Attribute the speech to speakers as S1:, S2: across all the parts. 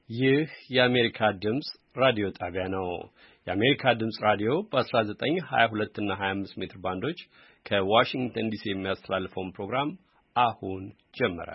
S1: ይህ የአሜሪካ ድምጽ ራዲዮ ጣቢያ ነው። የአሜሪካ ድምጽ ራዲዮ በ1922 እና 25 ሜትር ባንዶች ከዋሽንግተን ዲሲ የሚያስተላልፈውን ፕሮግራም አሁን ጀመረ።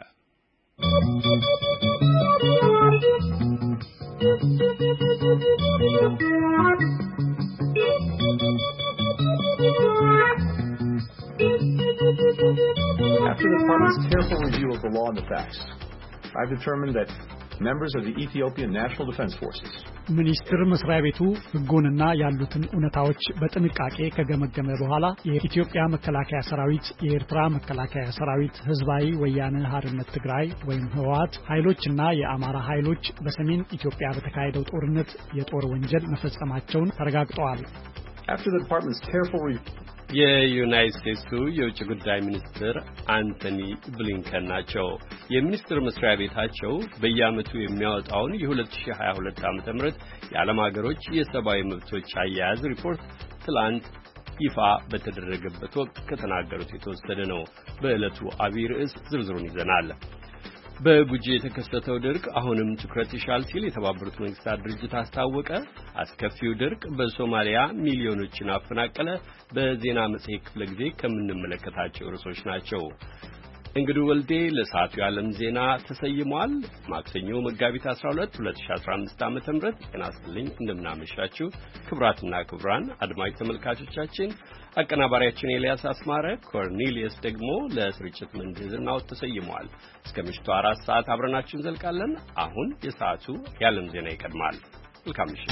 S2: After the Department's careful review of the law and the facts, I've determined that members of the Ethiopian National Defense Forces
S3: ሚኒስትር መስሪያ ቤቱ ህጎንና ያሉትን ኡነታዎች በጥንቃቄ ከገመገመ በኋላ የኢትዮጵያ መከላከያ ሰራዊት፣ የኤርትራ መከላከያ ሰራዊት፣ ህዝባዊ ወያነ ሓርነት ትግራይ ወይም ህወሓት ኃይሎችና የአማራ ኃይሎች በሰሜን ኢትዮጵያ በተካሄደው ጦርነት የጦር ወንጀል መፈጸማቸውን ተረጋግጠዋል።
S2: After the Department's careful review
S1: የዩናይትድ ስቴትሱ የውጭ ጉዳይ ሚኒስትር አንቶኒ ብሊንከን ናቸው። የሚኒስትር መስሪያ ቤታቸው በየዓመቱ የሚያወጣውን የ2022 ዓ.ም የዓለም ሀገሮች የሰብአዊ መብቶች አያያዝ ሪፖርት ትላንት ይፋ በተደረገበት ወቅት ከተናገሩት የተወሰደ ነው። በዕለቱ አብይ ርዕስ ዝርዝሩን ይዘናል። በጉጂ የተከሰተው ድርቅ አሁንም ትኩረት ይሻል ሲል የተባበሩት መንግስታት ድርጅት አስታወቀ። አስከፊው ድርቅ በሶማሊያ ሚሊዮኖችን አፈናቀለ። በዜና መጽሔት ክፍለ ጊዜ ከምንመለከታቸው ርዕሶች ናቸው። እንግዲህ ወልዴ ለሰዓቱ የዓለም ዜና ተሰይሟል። ማክሰኞ መጋቢት 12 2015 ዓ.ም ጤና ይስጥልኝ። እንደምናመሻችሁ ክቡራትና ክቡራን አድማጭ ተመልካቾቻችን፣ አቀናባሪያችን ኤልያስ አስማረ፣ ኮርኔሊየስ ደግሞ ለስርጭት ምህንድስናው ተሰይሟል። እስከ ምሽቱ 4 ሰዓት አብረናችሁ እንዘልቃለን። አሁን የሰዓቱ የዓለም ዜና ይቀድማል። መልካም ምሽት።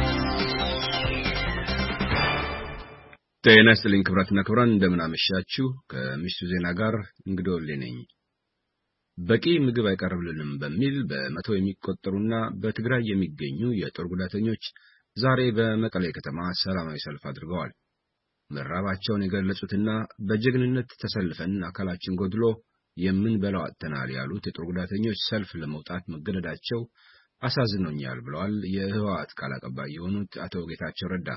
S4: ጤና ይስጥልኝ ክቡራትና ክቡራን እንደምን አመሻችሁ። ከምሽቱ ዜና ጋር እንግዶልኝ ነኝ። በቂ ምግብ አይቀርብልንም በሚል በመቶ የሚቆጠሩና በትግራይ የሚገኙ የጦር ጉዳተኞች ዛሬ በመቀሌ ከተማ ሰላማዊ ሰልፍ አድርገዋል። መራባቸውን የገለጹትና በጀግንነት ተሰልፈን አካላችን ጎድሎ የምንበላው አጥተናል ያሉት የጦር ጉዳተኞች ሰልፍ ለመውጣት መገደዳቸው አሳዝኖኛል ብለዋል የህወሓት ቃል አቀባይ የሆኑት አቶ ጌታቸው ረዳ።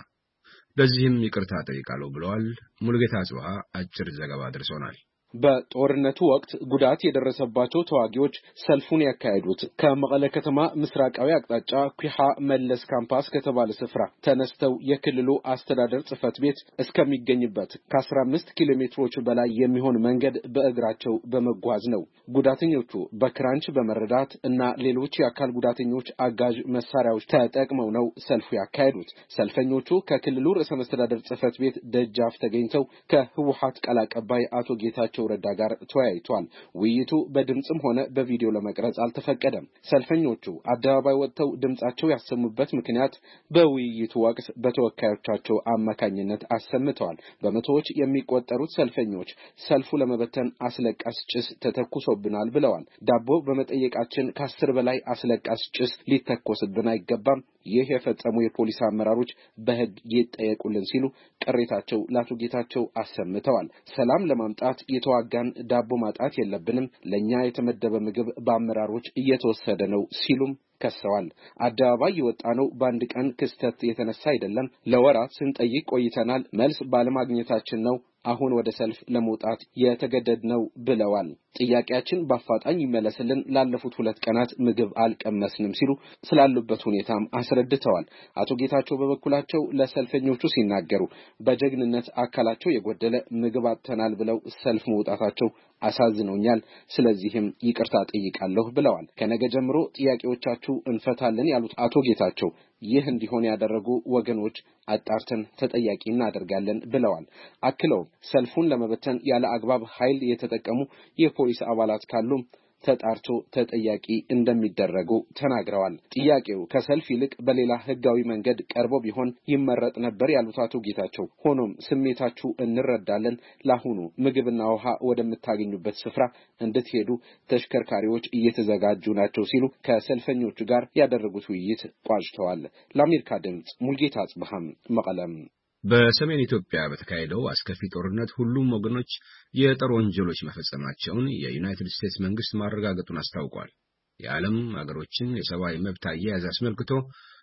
S4: ለዚህም ይቅርታ ጠይቃለሁ ብለዋል። ሙሉጌታ አጽባህ አጭር ዘገባ አድርሶናል።
S5: በጦርነቱ ወቅት ጉዳት የደረሰባቸው ተዋጊዎች ሰልፉን ያካሄዱት ከመቀለ ከተማ ምስራቃዊ አቅጣጫ ኩሃ መለስ ካምፓስ ከተባለ ስፍራ ተነስተው የክልሉ አስተዳደር ጽሕፈት ቤት እስከሚገኝበት ከ15 ኪሎ ሜትሮች በላይ የሚሆን መንገድ በእግራቸው በመጓዝ ነው። ጉዳተኞቹ በክራንች በመረዳት እና ሌሎች የአካል ጉዳተኞች አጋዥ መሳሪያዎች ተጠቅመው ነው ሰልፉ ያካሄዱት። ሰልፈኞቹ ከክልሉ ርዕሰ መስተዳድር ጽሕፈት ቤት ደጃፍ ተገኝተው ከህወሓት ቃል አቀባይ አቶ ጌታቸው ረዳ ጋር ተወያይቷል። ውይይቱ በድምጽም ሆነ በቪዲዮ ለመቅረጽ አልተፈቀደም። ሰልፈኞቹ አደባባይ ወጥተው ድምጻቸው ያሰሙበት ምክንያት በውይይቱ ወቅት በተወካዮቻቸው አማካኝነት አሰምተዋል። በመቶዎች የሚቆጠሩት ሰልፈኞች ሰልፉ ለመበተን አስለቃስ ጭስ ተተኩሶብናል ብለዋል። ዳቦ በመጠየቃችን ከ10 በላይ አስለቃስ ጭስ ሊተኮስብን አይገባም። ይህ የፈጸሙ የፖሊስ አመራሮች በህግ ይጠየቁልን ሲሉ ቅሬታቸው ለአቶ ጌታቸው አሰምተዋል። ሰላም ለማምጣት የተዋጋን ዳቦ ማጣት የለብንም፣ ለኛ የተመደበ ምግብ በአመራሮች እየተወሰደ ነው ሲሉም ከሰዋል። አደባባይ የወጣነው በአንድ ቀን ክስተት የተነሳ አይደለም፣ ለወራት ስንጠይቅ ቆይተናል። መልስ ባለማግኘታችን ነው አሁን ወደ ሰልፍ ለመውጣት የተገደድነው ብለዋል። ጥያቄያችን በአፋጣኝ ይመለስልን፣ ላለፉት 2 ቀናት ምግብ አልቀመስንም ሲሉ ስላሉበት ሁኔታም አስረድተዋል። አቶ ጌታቸው በበኩላቸው ለሰልፈኞቹ ሲናገሩ በጀግንነት አካላቸው የጎደለ ምግብ አጥተናል ብለው ሰልፍ መውጣታቸው አሳዝኖኛል፣ ስለዚህም ይቅርታ ጠይቃለሁ ብለዋል። ከነገ ጀምሮ ጥያቄዎቻችሁ እንፈታለን ያሉት አቶ ጌታቸው ይህ እንዲሆን ያደረጉ ወገኖች አጣርተን ተጠያቂ እናደርጋለን ብለዋል። አክለው ሰልፉን ለመበተን ያለ አግባብ ኃይል የተጠቀሙ የፖሊስ አባላት ካሉ ተጣርቶ ተጠያቂ እንደሚደረጉ ተናግረዋል። ጥያቄው ከሰልፍ ይልቅ በሌላ ህጋዊ መንገድ ቀርቦ ቢሆን ይመረጥ ነበር ያሉት አቶ ጌታቸው ሆኖም ስሜታችሁ እንረዳለን፣ ለአሁኑ ምግብና ውሃ ወደምታገኙበት ስፍራ እንድትሄዱ ተሽከርካሪዎች እየተዘጋጁ ናቸው ሲሉ ከሰልፈኞቹ ጋር ያደረጉት ውይይት ቋጭተዋል። ለአሜሪካ ድምጽ ሙሉጌታ አጽባህ መቀለም።
S4: በሰሜን ኢትዮጵያ በተካሄደው አስከፊ ጦርነት ሁሉም ወገኖች የጦር ወንጀሎች መፈጸማቸውን የዩናይትድ ስቴትስ መንግስት ማረጋገጡን አስታውቋል። የዓለም አገሮችን የሰብአዊ መብት አያያዝ አስመልክቶ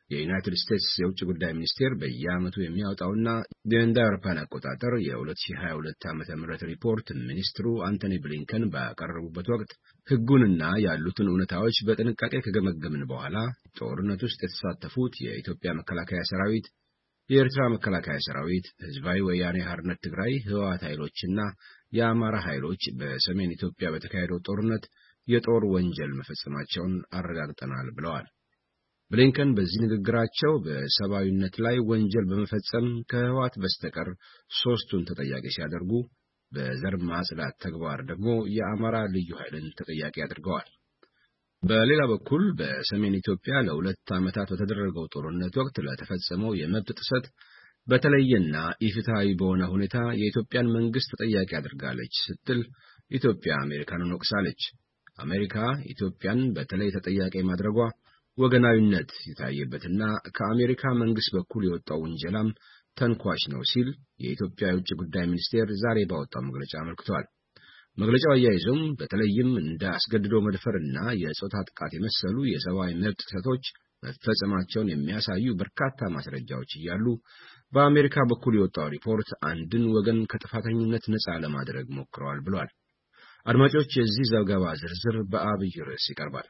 S4: የዩናይትድ ስቴትስ የውጭ ጉዳይ ሚኒስቴር በየዓመቱ የሚያወጣውና እንደ አውሮፓውያን አቆጣጠር የ2022 ዓ.ም ሪፖርት ሚኒስትሩ አንቶኒ ብሊንከን ባቀረቡበት ወቅት ሕጉንና ያሉትን እውነታዎች በጥንቃቄ ከገመገምን በኋላ ጦርነት ውስጥ የተሳተፉት የኢትዮጵያ መከላከያ ሰራዊት፣ የኤርትራ መከላከያ ሰራዊት፣ ህዝባዊ ወያኔ ሓርነት ትግራይ ህወሓት ኃይሎችና የአማራ ኃይሎች በሰሜን ኢትዮጵያ በተካሄደው ጦርነት የጦር ወንጀል መፈጸማቸውን አረጋግጠናል ብለዋል። ብሊንከን በዚህ ንግግራቸው በሰብአዊነት ላይ ወንጀል በመፈጸም ከህወሓት በስተቀር ሶስቱን ተጠያቂ ሲያደርጉ በዘር ማጽዳት ተግባር ደግሞ የአማራ ልዩ ኃይልን ተጠያቂ አድርገዋል። በሌላ በኩል በሰሜን ኢትዮጵያ ለ2 ዓመታት በተደረገው ጦርነት ወቅት ለተፈጸመው የመብት ጥሰት በተለየና ኢፍትሃዊ በሆነ ሁኔታ የኢትዮጵያን መንግስት ተጠያቂ አድርጋለች ስትል ኢትዮጵያ አሜሪካንን ወቅሳለች። አሜሪካ ኢትዮጵያን በተለይ ተጠያቂ ማድረጓ ወገናዊነት የታየበትና ከአሜሪካ መንግስት በኩል የወጣው ውንጀላም ተንኳሽ ነው ሲል የኢትዮጵያ የውጭ ጉዳይ ሚኒስቴር ዛሬ ባወጣው መግለጫ አመልክቷል። መግለጫው አያይዞም በተለይም እንደ አስገድዶ መድፈርና የጾታ ጥቃት የመሰሉ የሰብአዊ መብት ጥሰቶች መፈጸማቸውን የሚያሳዩ በርካታ ማስረጃዎች እያሉ በአሜሪካ በኩል የወጣው ሪፖርት አንድን ወገን ከጥፋተኝነት ነፃ ለማድረግ ሞክረዋል ብሏል። አድማጮች፣ የዚህ ዘገባ ዝርዝር በአብይ ርዕስ ይቀርባል።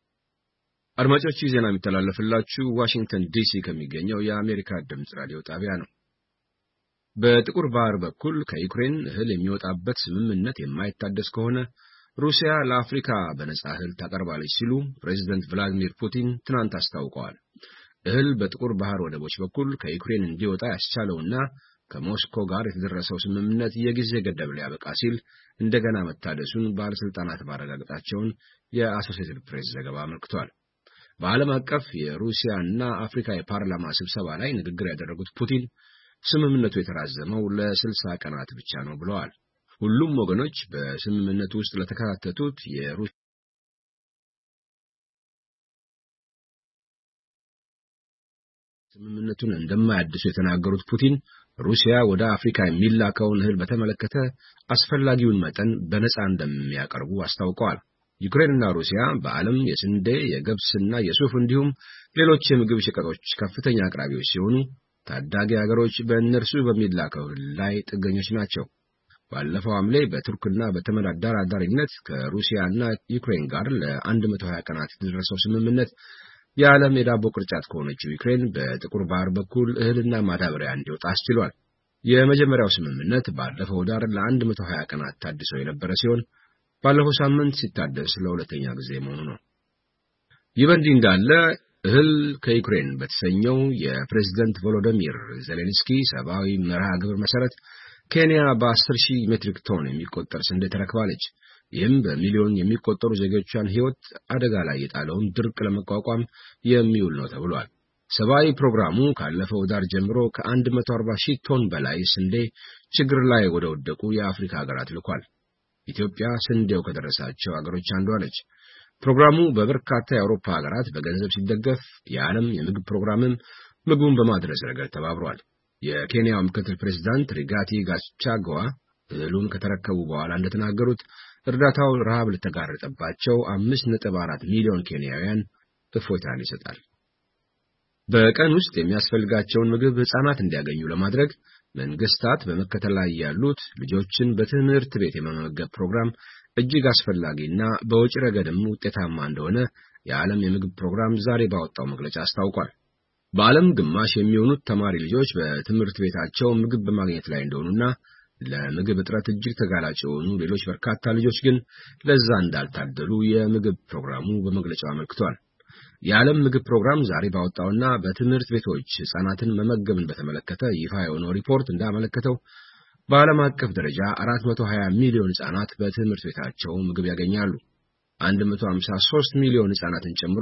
S4: አድማጮች፣ ዜና የሚተላለፍላችሁ ዋሽንግተን ዲሲ ከሚገኘው የአሜሪካ ድምጽ ራዲዮ ጣቢያ ነው። በጥቁር ባህር በኩል ከዩክሬን እህል የሚወጣበት ስምምነት የማይታደስ ከሆነ ሩሲያ ለአፍሪካ በነጻ እህል ታቀርባለች ሲሉ ፕሬዚደንት ቭላዲሚር ፑቲን ትናንት አስታውቀዋል። እህል በጥቁር ባህር ወደቦች በኩል ከዩክሬን እንዲወጣ ያስቻለውና ከሞስኮ ጋር የተደረሰው ስምምነት የጊዜ ገደብ ሊያበቃ ሲል እንደገና መታደሱን ባለስልጣናት ማረጋገጣቸውን የአሶሲኤትድ ፕሬስ ዘገባ አመልክቷል። በዓለም አቀፍ የሩሲያና አፍሪካ የፓርላማ ስብሰባ ላይ ንግግር ያደረጉት ፑቲን ስምምነቱ የተራዘመው ለ60 ቀናት ብቻ ነው ብለዋል። ሁሉም ወገኖች በስምምነቱ ውስጥ ለተካተቱት ስምምነቱን እንደማያድሱ የተናገሩት ፑቲን ሩሲያ ወደ አፍሪካ የሚላከውን እህል በተመለከተ አስፈላጊውን መጠን በነጻ እንደሚያቀርቡ አስታውቀዋል። ዩክሬንና ሩሲያ በዓለም የስንዴ፣ የገብስና የሱፍ እንዲሁም ሌሎች የምግብ ሸቀጦች ከፍተኛ አቅራቢዎች ሲሆኑ ታዳጊ ሀገሮች በእነርሱ በሚላከው እህል ላይ ጥገኞች ናቸው። ባለፈው ሐምሌ በቱርክና በተመድ አደራዳሪነት ከሩሲያና ዩክሬን ጋር ለ120 ቀናት የተደረሰው ስምምነት የዓለም የዳቦ ቅርጫት ከሆነችው ዩክሬን በጥቁር ባህር በኩል እህልና ማዳበሪያ እንዲወጣ አስችሏል። የመጀመሪያው ስምምነት ባለፈው ዳር ለ120 ቀናት ታድሶ የነበረ ሲሆን ባለፈው ሳምንት ሲታደስ ለሁለተኛ ጊዜ መሆኑ ነው። ይህ በእንዲህ እንዳለ እህል ከዩክሬን በተሰኘው የፕሬዝዳንት ቮሎዲሚር ዜሌንስኪ ሰብአዊ መርሃ ግብር መሰረት ኬንያ በ10,000 ሜትሪክ ቶን የሚቆጠር ስንዴ ተረክባለች። ይህም በሚሊዮን የሚቆጠሩ ዜጎቿን ሕይወት አደጋ ላይ የጣለውን ድርቅ ለመቋቋም የሚውል ነው ተብሏል። ሰብአዊ ፕሮግራሙ ካለፈው ዳር ጀምሮ ከ140,000 ቶን በላይ ስንዴ ችግር ላይ ወደ ወደቁ የአፍሪካ ሀገራት ልኳል። ኢትዮጵያ ስንዴው ከደረሳቸው ሀገሮች አንዷ ነች። ፕሮግራሙ በበርካታ የአውሮፓ ሀገራት በገንዘብ ሲደገፍ የዓለም የምግብ ፕሮግራምም ምግቡን በማድረስ ረገድ ተባብሯል። የኬንያው ምክትል ፕሬዝዳንት ሪጋቲ ጋቻጓ እህሉን ከተረከቡ በኋላ እንደተናገሩት እርዳታው ረሃብ ለተጋረጠባቸው 5.4 ሚሊዮን ኬንያውያን እፎይታን ይሰጣል። በቀን ውስጥ የሚያስፈልጋቸውን ምግብ ሕፃናት እንዲያገኙ ለማድረግ መንግስታት በመከተል ላይ ያሉት ልጆችን በትምህርት ቤት የመመገብ ፕሮግራም እጅግ አስፈላጊና በወጪ ረገድም ውጤታማ እንደሆነ የዓለም የምግብ ፕሮግራም ዛሬ ባወጣው መግለጫ አስታውቋል። በዓለም ግማሽ የሚሆኑት ተማሪ ልጆች በትምህርት ቤታቸው ምግብ በማግኘት ላይ እንደሆኑና ለምግብ እጥረት እጅግ ተጋላጭ የሆኑ ሌሎች በርካታ ልጆች ግን ለዛ እንዳልታደሉ የምግብ ፕሮግራሙ በመግለጫው አመልክቷል። የዓለም ምግብ ፕሮግራም ዛሬ ባወጣውና በትምህርት ቤቶች ሕፃናትን መመገብን በተመለከተ ይፋ የሆነው ሪፖርት እንዳመለከተው በዓለም አቀፍ ደረጃ 420 ሚሊዮን ሕፃናት በትምህርት ቤታቸው ምግብ ያገኛሉ። 153 ሚሊዮን ሕፃናትን ጨምሮ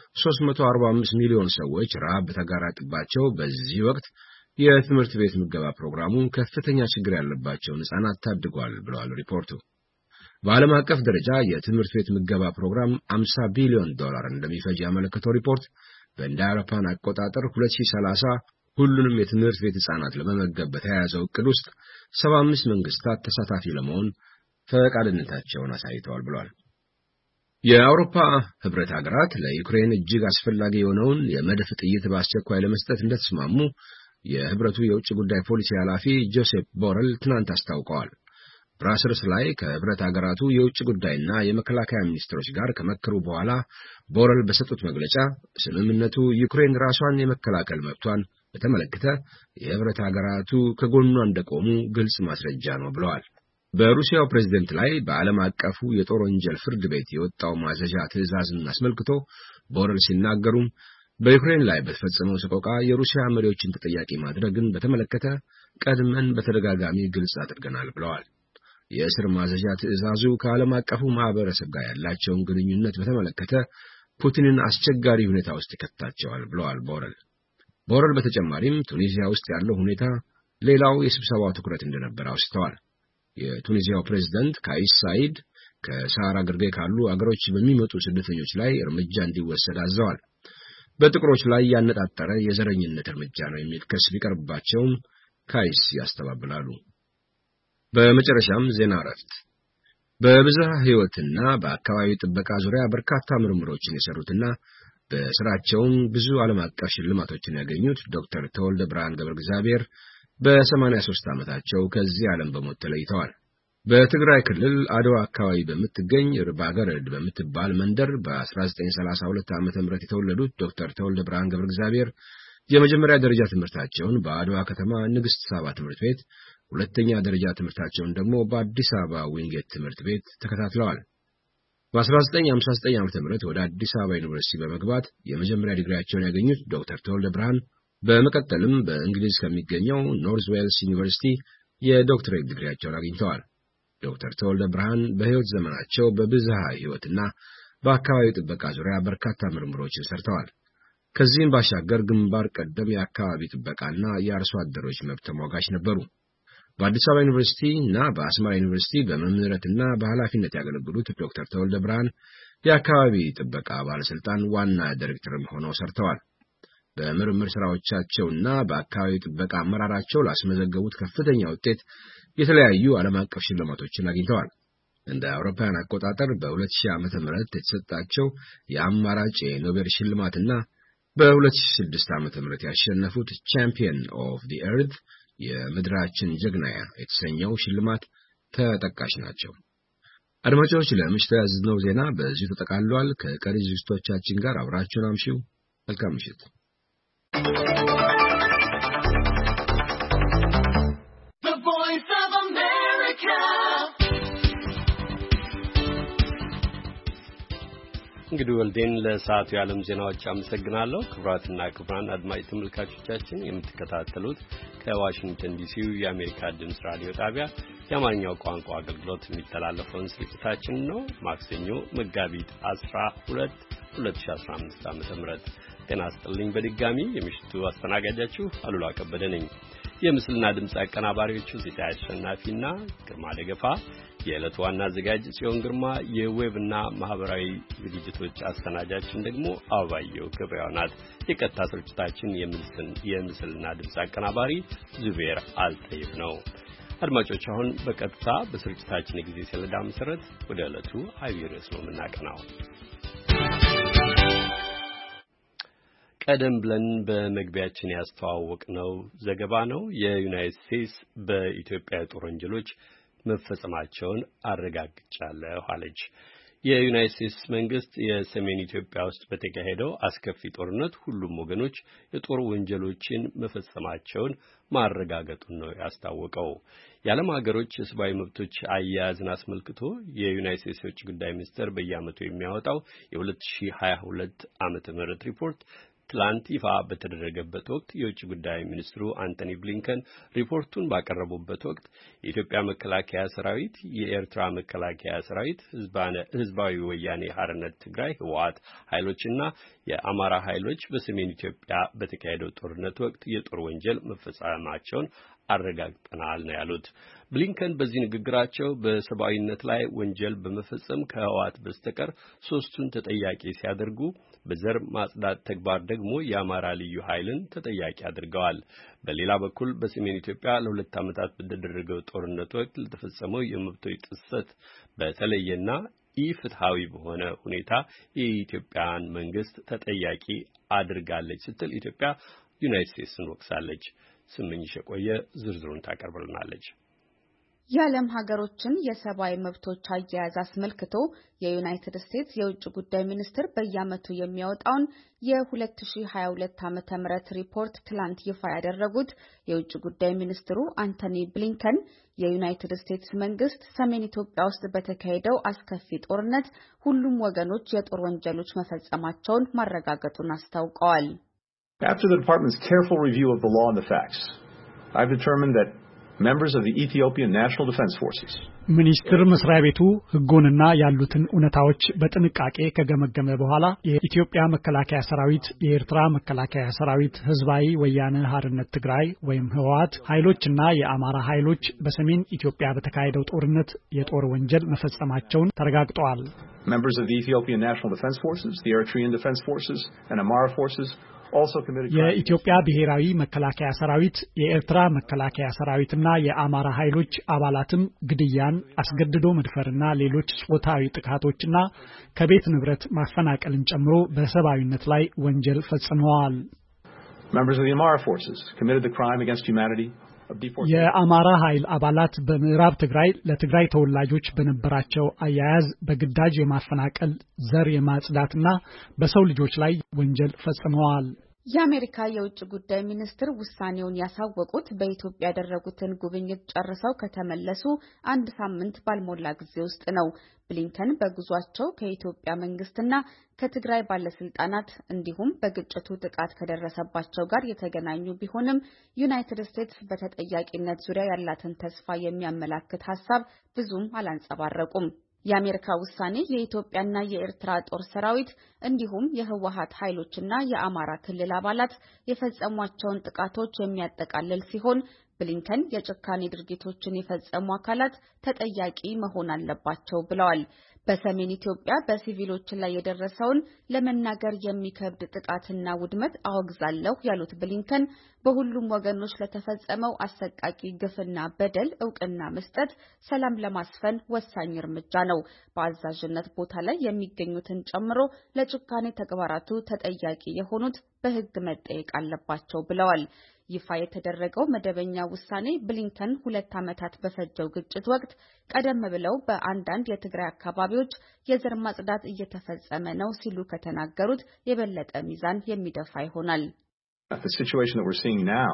S4: 345 ሚሊዮን ሰዎች ረሃብ በተጋረጠባቸው በዚህ ወቅት የትምህርት ቤት ምገባ ፕሮግራሙ ከፍተኛ ችግር ያለባቸውን ሕፃናት ታድጓል ብለዋል ሪፖርቱ። በዓለም አቀፍ ደረጃ የትምህርት ቤት ምገባ ፕሮግራም $50 ቢሊዮን እንደሚፈጅ ያመለከተው ሪፖርት በእንደ አውሮፓውያን አቆጣጠር 2030 ሁሉንም የትምህርት ቤት ሕፃናት ለመመገብ በተያያዘው ዕቅድ ውስጥ 75 መንግስታት ተሳታፊ ለመሆን ፈቃደኝነታቸውን አሳይተዋል ብለዋል። የአውሮፓ ህብረት ሀገራት ለዩክሬን እጅግ አስፈላጊ የሆነውን የመድፍ ጥይት በአስቸኳይ ለመስጠት እንደተስማሙ የህብረቱ የውጭ ጉዳይ ፖሊሲ ኃላፊ ጆሴፕ ቦረል ትናንት አስታውቀዋል። ብራስልስ ላይ ከህብረት ሀገራቱ የውጭ ጉዳይና የመከላከያ ሚኒስትሮች ጋር ከመከሩ በኋላ ቦረል በሰጡት መግለጫ ስምምነቱ ዩክሬን ራሷን የመከላከል መብቷን በተመለከተ የህብረት ሀገራቱ ከጎኗ እንደቆሙ ግልጽ ማስረጃ ነው ብለዋል። በሩሲያው ፕሬዝዳንት ላይ በዓለም አቀፉ የጦር ወንጀል ፍርድ ቤት የወጣው ማዘዣ ትዕዛዝን አስመልክቶ ቦረል ሲናገሩም በዩክሬን ላይ በተፈጸመው ሰቆቃ የሩሲያ መሪዎችን ተጠያቂ ማድረግን በተመለከተ ቀድመን በተደጋጋሚ ግልጽ አድርገናል ብለዋል። የእስር ማዘዣ ትዕዛዙ ከዓለም አቀፉ ማህበረሰብ ጋር ያላቸውን ግንኙነት በተመለከተ ፑቲንን አስቸጋሪ ሁኔታ ውስጥ ይከታቸዋል ብለዋል ቦረል በተጨማሪም ቱኒዚያ ውስጥ ያለው ሁኔታ ሌላው የስብሰባው ትኩረት እንደነበር አውስተዋል። የቱኒዚያው ፕሬዝዳንት ካይስ ሳይድ ከሳሃራ ግርጌ ካሉ አገሮች በሚመጡ ስደተኞች ላይ እርምጃ እንዲወሰድ አዘዋል። በጥቁሮች ላይ ያነጣጠረ የዘረኝነት እርምጃ ነው የሚል ክስ ቢቀርብባቸውም ካይስ ያስተባብላሉ። በመጨረሻም ዜና እረፍት። በብዝሃ ሕይወትና በአካባቢ ጥበቃ ዙሪያ በርካታ ምርምሮችን የሰሩትና በስራቸውም ብዙ ዓለም አቀፍ ሽልማቶችን ያገኙት ዶክተር ተወልደ ብርሃን ገብረ እግዚአብሔር በ83 ዓመታቸው ከዚህ ዓለም በሞት ተለይተዋል። በትግራይ ክልል አድዋ አካባቢ በምትገኝ ርባገረድ በምትባል መንደር በ1932 ዓመተ ምህረት የተወለዱት ዶክተር ተወልደ ብርሃን ገብረ እግዚአብሔር የመጀመሪያ ደረጃ ትምህርታቸውን በአድዋ ከተማ ንግስት ሳባ ትምህርት ቤት፣ ሁለተኛ ደረጃ ትምህርታቸውን ደግሞ በአዲስ አበባ ዊንጌት ትምህርት ቤት ተከታትለዋል። በ1959 ዓመተ ምህረት ወደ አዲስ አበባ ዩኒቨርሲቲ በመግባት የመጀመሪያ ዲግሪያቸውን ያገኙት ዶክተር ተወልደ ብርሃን በመቀጠልም በእንግሊዝ ከሚገኘው ኖርዝ ዌልስ ዩኒቨርሲቲ የዶክተሬት ዲግሪያቸውን አግኝተዋል። ዶክተር ተወልደ ብርሃን በሕይወት ዘመናቸው በብዝሃ ሕይወትና በአካባቢ ጥበቃ ዙሪያ በርካታ ምርምሮችን ሰርተዋል። ከዚህም ባሻገር ግንባር ቀደም የአካባቢ ጥበቃና የአርሶ አደሮች መብት ተሟጋች ነበሩ። በአዲስ አበባ ዩኒቨርሲቲ እና በአስመራ ዩኒቨርሲቲ በመምህርነትና በኃላፊነት ያገለገሉት ዶክተር ተወልደ ብርሃን የአካባቢ ጥበቃ ባለስልጣን ዋና ዳይሬክተርም ሆነው ሰርተዋል። በምርምር ስራዎቻቸውና በአካባቢ ጥበቃ አመራራቸው ላስመዘገቡት ከፍተኛ ውጤት የተለያዩ ዓለም አቀፍ ሽልማቶችን አግኝተዋል። እንደ አውሮፓውያን አቆጣጠር በ2000 ዓመተ ምህረት የተሰጣቸው የአማራጭ የኖቤል ሽልማትና በ2006 ዓመተ ምህረት ያሸነፉት ቻምፒየን ኦፍ ዲ ኤርት የምድራችን ጀግና የተሰኘው ሽልማት ተጠቃሽ ናቸው። አድማጮች፣ ለምሽቱ ያዝነው ዜና በዚሁ ተጠቃልሏል። ከቀሪ ዝግጅቶቻችን ጋር አብራችሁን አምሹ። መልካም ምሽት።
S1: እንግዲህ ወልዴን ለሰዓቱ የዓለም ዜናዎች አመሰግናለሁ። ክቡራትና ክቡራን አድማጭ ተመልካቾቻችን የምትከታተሉት ከዋሽንግተን ዲሲው የአሜሪካ ድምፅ ራዲዮ ጣቢያ የአማርኛው ቋንቋ አገልግሎት የሚተላለፈውን ስርጭታችን ነው። ማክሰኞ መጋቢት 12 2015 ዓ.ም ጤና ይስጥልኝ። በድጋሚ የምሽቱ አስተናጋጃችሁ አሉላ ከበደ ነኝ። የምስልና ድምፅ አቀናባሪዎቹ ሲሳይ አሸናፊና ግርማ ደገፋ፣ የዕለቱ ዋና አዘጋጅ ጽዮን ግርማ፣ የዌብና ማህበራዊ ዝግጅቶች አሰናጃችን ደግሞ አበባየሁ ክብሬው ናት። የቀጥታ ስርጭታችን የምስልና ድምፅ አቀናባሪ ዙቤር አልጠይብ ነው። አድማጮች፣ አሁን በቀጥታ በስርጭታችን የጊዜ ሰሌዳ መሰረት ወደ ዕለቱ አብይ ርዕስ ነው የምናቀናው። ቀደም ብለን በመግቢያችን ያስተዋወቅነው ዘገባ ነው። የዩናይትድ ስቴትስ በኢትዮጵያ የጦር ወንጀሎች መፈጸማቸውን አረጋግጫለሁ አለች። የዩናይትድ ስቴትስ መንግስት የሰሜን ኢትዮጵያ ውስጥ በተካሄደው አስከፊ ጦርነት ሁሉም ወገኖች የጦር ወንጀሎችን መፈጸማቸውን ማረጋገጡን ነው ያስታወቀው። የዓለም ሀገሮች የሰብአዊ መብቶች አያያዝን አስመልክቶ የዩናይትድ ስቴትስ የውጭ ጉዳይ ሚኒስቴር በየዓመቱ የሚያወጣው የ2022 ዓመተ ምህረት ሪፖርት ትላንት ይፋ በተደረገበት ወቅት የውጭ ጉዳይ ሚኒስትሩ አንቶኒ ብሊንከን ሪፖርቱን ባቀረቡበት ወቅት የኢትዮጵያ መከላከያ ሰራዊት፣ የኤርትራ መከላከያ ሰራዊት፣ ህዝባዊ ወያኔ ሓርነት ትግራይ ህወሓት ኃይሎችና የአማራ ኃይሎች በሰሜን ኢትዮጵያ በተካሄደው ጦርነት ወቅት የጦር ወንጀል መፈጸማቸውን አረጋግጠናል ነው ያሉት። ብሊንከን በዚህ ንግግራቸው በሰብአዊነት ላይ ወንጀል በመፈጸም ከህወሓት በስተቀር ሶስቱን ተጠያቂ ሲያደርጉ በዘር ማጽዳት ተግባር ደግሞ የአማራ ልዩ ኃይልን ተጠያቂ አድርገዋል። በሌላ በኩል በሰሜን ኢትዮጵያ ለ2 ዓመታት በተደረገው ጦርነት ወቅት ለተፈጸመው የመብቶች ጥሰት በተለየና ኢፍትሃዊ በሆነ ሁኔታ የኢትዮጵያን መንግስት ተጠያቂ አድርጋለች ስትል ኢትዮጵያ ዩናይትድ ስቴትስን ወቅሳለች። ስምኝሽ የቆየ ዝርዝሩን ታቀርብልናለች።
S6: የዓለም ሀገሮችን የሰብአዊ መብቶች አያያዝ አስመልክቶ የዩናይትድ ስቴትስ የውጭ ጉዳይ ሚኒስትር በየዓመቱ የሚያወጣውን የ2022 ዓ.ም ሪፖርት ትላንት ይፋ ያደረጉት የውጭ ጉዳይ ሚኒስትሩ አንቶኒ ብሊንከን የዩናይትድ ስቴትስ መንግስት ሰሜን ኢትዮጵያ ውስጥ በተካሄደው አስከፊ ጦርነት ሁሉም ወገኖች የጦር ወንጀሎች መፈጸማቸውን ማረጋገጡን አስታውቀዋል።
S2: After the department's careful review of the law and the facts, I've determined that members of the Ethiopian National Defense Forces
S3: ሚኒስትር መስሪያ ቤቱ ህጎንና ያሉትን ኡነታዎች በጥንቃቄ ከገመገመ በኋላ የኢትዮጵያ መከላከያ ሰራዊት፣ የኤርትራ መከላከያ ሰራዊት፣ ህዝባዊ ወያነ ሓርነት ትግራይ ወይም ህወሓት ኃይሎችና የአማራ ኃይሎች በሰሜን ኢትዮጵያ በተካሄደው ጦርነት የጦር ወንጀል መፈጸማቸውን ተረጋግጠዋል።
S2: Members of the Ethiopian National Defense Forces, the Eritrean Defense Forces, and Amara Forces
S3: የኢትዮጵያ ብሔራዊ መከላከያ ሰራዊት፣ የኤርትራ መከላከያ ሰራዊትና የአማራ ኃይሎች አባላትም ግድያን፣ አስገድዶ መድፈርና ሌሎች ጾታዊ ጥቃቶችና ከቤት ንብረት ማፈናቀልን ጨምሮ በሰብአዊነት ላይ ወንጀል ፈጽመዋል።
S2: Members of the Amara Forces committed the crime against humanity.
S3: የአማራ ኃይል አባላት በምዕራብ ትግራይ ለትግራይ ተወላጆች በነበራቸው አያያዝ በግዳጅ የማፈናቀል፣ ዘር የማጽዳትና በሰው ልጆች ላይ ወንጀል ፈጽመዋል።
S6: የአሜሪካ የውጭ ጉዳይ ሚኒስትር ውሳኔውን ያሳወቁት በኢትዮጵያ ያደረጉትን ጉብኝት ጨርሰው ከተመለሱ አንድ ሳምንት ባልሞላ ጊዜ ውስጥ ነው። ብሊንከን በጉዟቸው ከኢትዮጵያ መንግስትና ከትግራይ ባለስልጣናት እንዲሁም በግጭቱ ጥቃት ከደረሰባቸው ጋር የተገናኙ ቢሆንም ዩናይትድ ስቴትስ በተጠያቂነት ዙሪያ ያላትን ተስፋ የሚያመላክት ሐሳብ ብዙም አላንጸባረቁም። የአሜሪካ ውሳኔ የኢትዮጵያና የኤርትራ ጦር ሰራዊት እንዲሁም የህወሓት ኃይሎችና የአማራ ክልል አባላት የፈጸሟቸውን ጥቃቶች የሚያጠቃልል ሲሆን ብሊንከን የጭካኔ ድርጊቶችን የፈጸሙ አካላት ተጠያቂ መሆን አለባቸው ብለዋል። በሰሜን ኢትዮጵያ በሲቪሎች ላይ የደረሰውን ለመናገር የሚከብድ ጥቃትና ውድመት አወግዛለሁ ያሉት ብሊንከን በሁሉም ወገኖች ለተፈጸመው አሰቃቂ ግፍና በደል እውቅና መስጠት ሰላም ለማስፈን ወሳኝ እርምጃ ነው። በአዛዥነት ቦታ ላይ የሚገኙትን ጨምሮ ለጭካኔ ተግባራቱ ተጠያቂ የሆኑት በህግ መጠየቅ አለባቸው ብለዋል። ይፋ የተደረገው መደበኛ ውሳኔ ብሊንከን 2 ዓመታት በፈጀው ግጭት ወቅት ቀደም ብለው በአንዳንድ የትግራይ አካባቢዎች የዘር ማጽዳት እየተፈጸመ ነው ሲሉ ከተናገሩት የበለጠ ሚዛን የሚደፋ ይሆናል።
S2: The situation that we're seeing now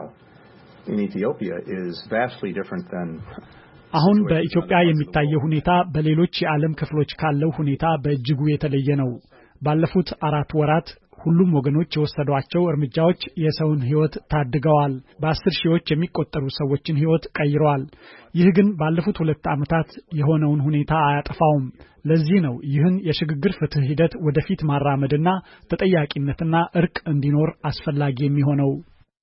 S2: in Ethiopia is vastly different than
S3: አሁን በኢትዮጵያ የሚታየው ሁኔታ በሌሎች የዓለም ክፍሎች ካለው ሁኔታ በእጅጉ የተለየ ነው። ባለፉት 4 ወራት ሁሉም ወገኖች የወሰዷቸው እርምጃዎች የሰውን ህይወት ታድገዋል። በ10 ሺዎች የሚቆጠሩ ሰዎችን ህይወት ቀይረዋል። ይህ ግን ባለፉት 2 ዓመታት የሆነውን ሁኔታ አያጠፋውም። ለዚህ ነው ይህን የሽግግር ፍትህ ሂደት ወደፊት ማራመድና ተጠያቂነትና እርቅ እንዲኖር አስፈላጊ የሚሆነው።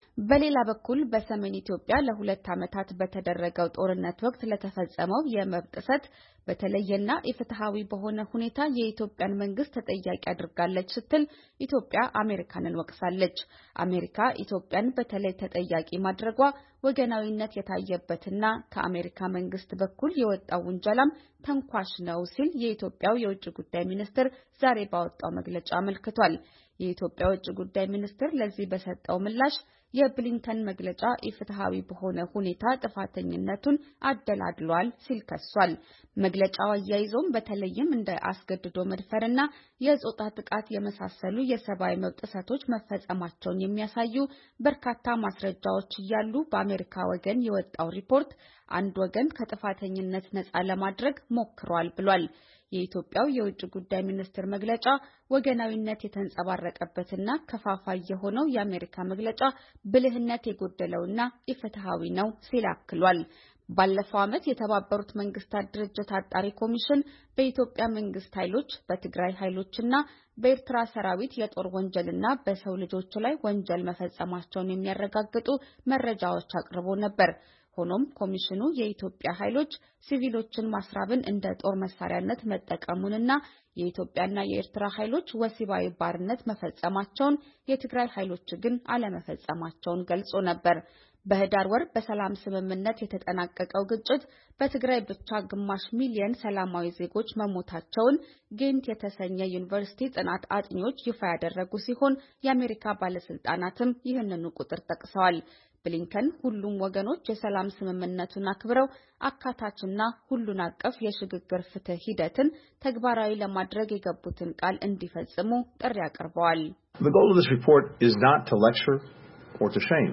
S6: በሌላ በኩል በሰሜን ኢትዮጵያ ለ2 ዓመታት በተደረገው ጦርነት ወቅት ለተፈጸመው የመብት ጥሰት በተለየና ኢፍትሃዊ በሆነ ሁኔታ የኢትዮጵያን መንግስት ተጠያቂ አድርጋለች ስትል ኢትዮጵያ አሜሪካንን ወቅሳለች። አሜሪካ ኢትዮጵያን በተለይ ተጠያቂ ማድረጓ ወገናዊነት የታየበትና ከአሜሪካ መንግስት በኩል የወጣው ውንጀላም ተንኳሽ ነው ሲል የኢትዮጵያው የውጭ ጉዳይ ሚኒስትር ዛሬ ባወጣው መግለጫ አመልክቷል። የኢትዮጵያ ውጭ ጉዳይ ሚኒስትር ለዚህ በሰጠው ምላሽ የብሊንከን መግለጫ ኢፍትሃዊ በሆነ ሁኔታ ጥፋተኝነቱን አደላድሏል ሲል ከሷል። መግለጫው አያይዞም በተለይም እንደ አስገድዶ መድፈርና የጾታ ጥቃት የመሳሰሉ የሰብአዊ መብት ጥሰቶች መፈጸማቸውን የሚያሳዩ በርካታ ማስረጃዎች እያሉ በአሜሪካ ወገን የወጣው ሪፖርት አንድ ወገን ከጥፋተኝነት ነፃ ለማድረግ ሞክሯል ብሏል። የኢትዮጵያው የውጭ ጉዳይ ሚኒስትር መግለጫ ወገናዊነት የተንጸባረቀበትና ከፋፋይ የሆነው የአሜሪካ መግለጫ ብልህነት የጎደለውና ኢፍትሃዊ ነው ሲል አክሏል። ባለፈው ዓመት የተባበሩት መንግስታት ድርጅት አጣሪ ኮሚሽን በኢትዮጵያ መንግስት ኃይሎች፣ በትግራይ ኃይሎችና በኤርትራ ሰራዊት የጦር ወንጀልና በሰው ልጆች ላይ ወንጀል መፈጸማቸውን የሚያረጋግጡ መረጃዎች አቅርቦ ነበር። ሆኖም ኮሚሽኑ የኢትዮጵያ ኃይሎች ሲቪሎችን ማስራብን እንደ ጦር መሳሪያነት መጠቀሙንና የኢትዮጵያና የኤርትራ ኃይሎች ወሲባዊ ባርነት መፈጸማቸውን፣ የትግራይ ኃይሎች ግን አለመፈጸማቸውን ገልጾ ነበር። በህዳር ወር በሰላም ስምምነት የተጠናቀቀው ግጭት በትግራይ ብቻ ግማሽ ሚሊዮን ሰላማዊ ዜጎች መሞታቸውን ጌንት የተሰኘ ዩኒቨርሲቲ ጥናት አጥኚዎች ይፋ ያደረጉ ሲሆን የአሜሪካ ባለስልጣናትም ይህንኑ ቁጥር ጠቅሰዋል። ብሊንከን ሁሉም ወገኖች የሰላም ስምምነቱን አክብረው አካታችና ሁሉን አቀፍ የሽግግር ፍትህ ሂደትን ተግባራዊ ለማድረግ የገቡትን ቃል እንዲፈጽሙ ጥሪ አቅርበዋል።
S2: The goal of this report is not to lecture or to shame.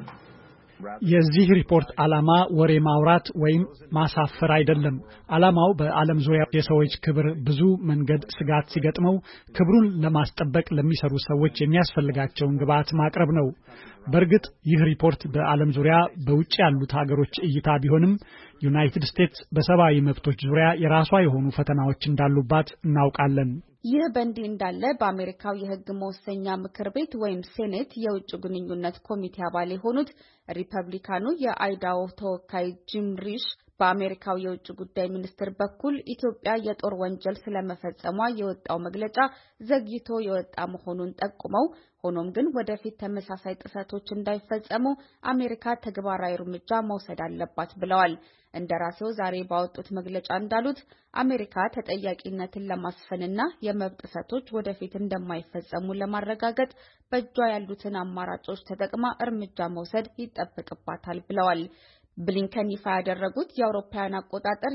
S3: የዚህ ሪፖርት ዓላማ ወሬ ማውራት ወይም ማሳፈር አይደለም። ዓላማው በዓለም ዙሪያ የሰዎች ክብር ብዙ መንገድ ስጋት ሲገጥመው ክብሩን ለማስጠበቅ ለሚሰሩ ሰዎች የሚያስፈልጋቸውን ግብዓት ማቅረብ ነው። በእርግጥ ይህ ሪፖርት በዓለም ዙሪያ በውጭ ያሉት ሀገሮች እይታ ቢሆንም ዩናይትድ ስቴትስ በሰብአዊ መብቶች ዙሪያ የራሷ የሆኑ ፈተናዎች እንዳሉባት እናውቃለን።
S6: ይህ በእንዲህ እንዳለ በአሜሪካው የሕግ መወሰኛ ምክር ቤት ወይም ሴኔት የውጭ ግንኙነት ኮሚቴ አባል የሆኑት ሪፐብሊካኑ የአይዳሆ ተወካይ ጂም ሪሽ በአሜሪካው የውጭ ጉዳይ ሚኒስትር በኩል ኢትዮጵያ የጦር ወንጀል ስለመፈጸሟ የወጣው መግለጫ ዘግይቶ የወጣ መሆኑን ጠቁመው ሆኖም ግን ወደፊት ተመሳሳይ ጥሰቶች እንዳይፈጸሙ አሜሪካ ተግባራዊ እርምጃ መውሰድ አለባት ብለዋል። እንደራሴው ዛሬ ባወጡት መግለጫ እንዳሉት አሜሪካ ተጠያቂነትን ለማስፈንና የመብት ጥሰቶች ወደፊት እንደማይፈጸሙ ለማረጋገጥ በእጇ ያሉትን አማራጮች ተጠቅማ እርምጃ መውሰድ ይጠበቅባታል ብለዋል። ብሊንከን ይፋ ያደረጉት የአውሮፓውያን አቆጣጠር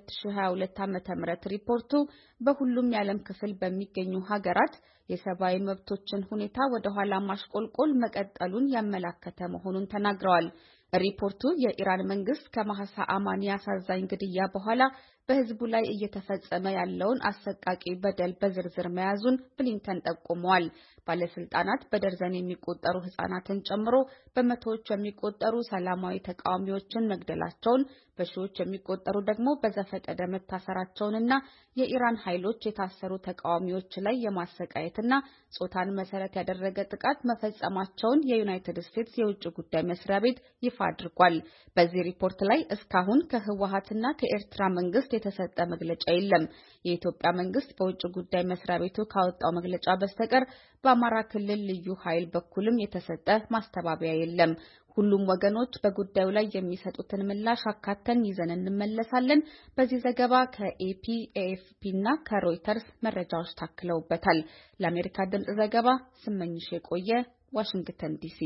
S6: የ2022 ዓ.ም ሪፖርቱ በሁሉም የዓለም ክፍል በሚገኙ ሀገራት የሰብአዊ መብቶችን ሁኔታ ወደ ኋላ ማሽቆልቆል መቀጠሉን ያመላከተ መሆኑን ተናግረዋል። ሪፖርቱ የኢራን መንግስት ከማህሳ አማኒ አሳዛኝ ግድያ በኋላ በህዝቡ ላይ እየተፈጸመ ያለውን አሰቃቂ በደል በዝርዝር መያዙን ብሊንከን ጠቁመዋል። ባለስልጣናት በደርዘን የሚቆጠሩ ህጻናትን ጨምሮ በመቶዎች የሚቆጠሩ ሰላማዊ ተቃዋሚዎችን መግደላቸውን፣ በሺዎች የሚቆጠሩ ደግሞ በዘፈቀደ መታሰራቸውንና የኢራን ኃይሎች የታሰሩ ተቃዋሚዎች ላይ የማሰቃየትና ጾታን መሰረት ያደረገ ጥቃት መፈጸማቸውን የዩናይትድ ስቴትስ የውጭ ጉዳይ መስሪያ ቤት ይፋ አድርጓል። በዚህ ሪፖርት ላይ እስካሁን ከህወሓትና ከኤርትራ መንግስት የተሰጠ መግለጫ የለም። የኢትዮጵያ መንግስት በውጭ ጉዳይ መስሪያ ቤቱ ካወጣው መግለጫ በስተቀር በአማራ ክልል ልዩ ኃይል በኩልም የተሰጠ ማስተባበያ የለም። ሁሉም ወገኖች በጉዳዩ ላይ የሚሰጡትን ምላሽ አካተን ይዘን እንመለሳለን። በዚህ ዘገባ ከኤፒ፣ ኤኤፍፒ እና ከሮይተርስ መረጃዎች ታክለውበታል። ለአሜሪካ ድምጽ ዘገባ ስመኝሽ የቆየ ዋሽንግተን ዲሲ።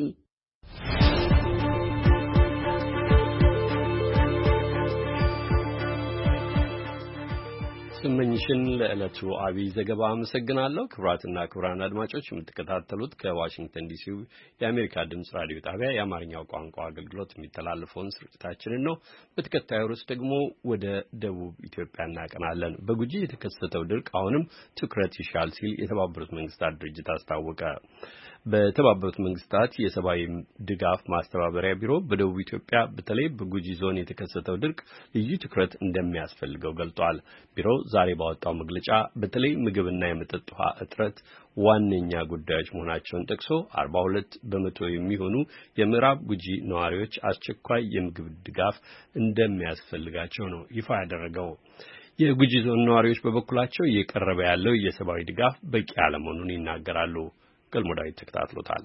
S1: ስመኝሽን ለዕለቱ አብይ ዘገባ አመሰግናለሁ። ክቡራትና ክቡራን አድማጮች የምትከታተሉት ከዋሽንግተን ዲሲው የአሜሪካ ድምጽ ራዲዮ ጣቢያ የአማርኛው ቋንቋ አገልግሎት የሚተላለፈውን ስርጭታችንን ነው። በተከታዩ ርዕስ ደግሞ ወደ ደቡብ ኢትዮጵያ እናቀናለን። በጉጂ የተከሰተው ድርቅ አሁንም ትኩረት ይሻል ሲል የተባበሩት መንግስታት ድርጅት አስታወቀ። በተባበሩት መንግስታት የሰብአዊ ድጋፍ ማስተባበሪያ ቢሮ በደቡብ ኢትዮጵያ በተለይ በጉጂ ዞን የተከሰተው ድርቅ ልዩ ትኩረት እንደሚያስፈልገው ገልጿል። ቢሮው ዛሬ ባወጣው መግለጫ በተለይ ምግብና የመጠጥ ውሃ እጥረት ዋነኛ ጉዳዮች መሆናቸውን ጠቅሶ 42% የሚሆኑ የምዕራብ ጉጂ ነዋሪዎች አስቸኳይ የምግብ ድጋፍ እንደሚያስፈልጋቸው ነው ይፋ ያደረገው። የጉጂ ዞን ነዋሪዎች በበኩላቸው እየቀረበ ያለው የሰብአዊ ድጋፍ በቂ አለመሆኑን ይናገራሉ። ገልሞዳዊ ተከታትሎታል።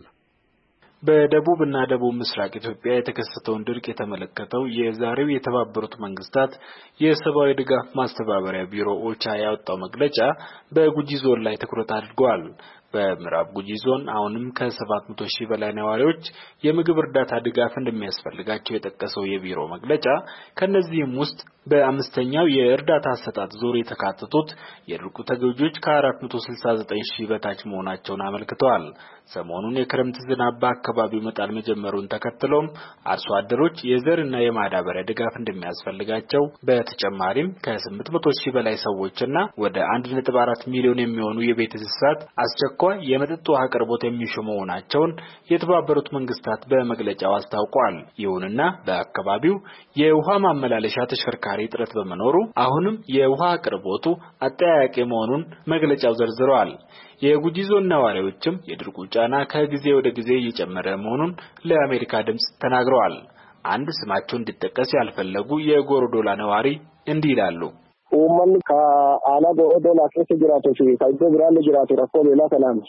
S7: በደቡብና ደቡብ ምስራቅ ኢትዮጵያ የተከሰተውን ድርቅ የተመለከተው የዛሬው የተባበሩት መንግስታት የሰብአዊ ድጋፍ ማስተባበሪያ ቢሮ ኦቻ ያወጣው መግለጫ በጉጂ ዞን ላይ ትኩረት አድርጓል። በምዕራብ ጉጂ ዞን አሁንም ከ700,000 በላይ ነዋሪዎች የምግብ እርዳታ ድጋፍ እንደሚያስፈልጋቸው የጠቀሰው የቢሮ መግለጫ ከነዚህም ውስጥ በአምስተኛው የእርዳታ አሰጣጥ ዙር የተካተቱት የድርቁ ተጎጂዎች ከ469,000 በታች መሆናቸውን አመልክተዋል። ሰሞኑን የክረምት ዝናብ በአካባቢው መጣል መጀመሩን ተከትሎም አርሶ አደሮች የዘርና የማዳበሪያ ድጋፍ እንደሚያስፈልጋቸው፣ በተጨማሪም ከ800,000 በላይ ሰዎችና ወደ 1.4 ሚሊዮን የሚሆኑ የቤት እንስሳት አስቸኳይ የመጠጥ ውሃ አቅርቦት የሚሹ መሆናቸውን የተባበሩት መንግስታት በመግለጫው አስታውቋል። ይሁንና በአካባቢው የውሃ ማመላለሻ ተሽከርካሪ እጥረት በመኖሩ አሁንም የውሃ አቅርቦቱ አጠያያቂ መሆኑን መግለጫው ዘርዝሯል። የጉጂ ዞን ነዋሪዎችም የድርቁ ጫና ከጊዜ ወደ ጊዜ እየጨመረ መሆኑን ለአሜሪካ ድምጽ ተናግረዋል። አንድ ስማቸው እንዲጠቀስ ያልፈለጉ የጎሮዶላ ነዋሪ እንዲህ ይላሉ።
S8: ኡመን ከአላ ጎሮዶላ ከሰ ጅራቶች ከይዶ ብራለ ጅራቶ ረኮ ሌላ ሰላም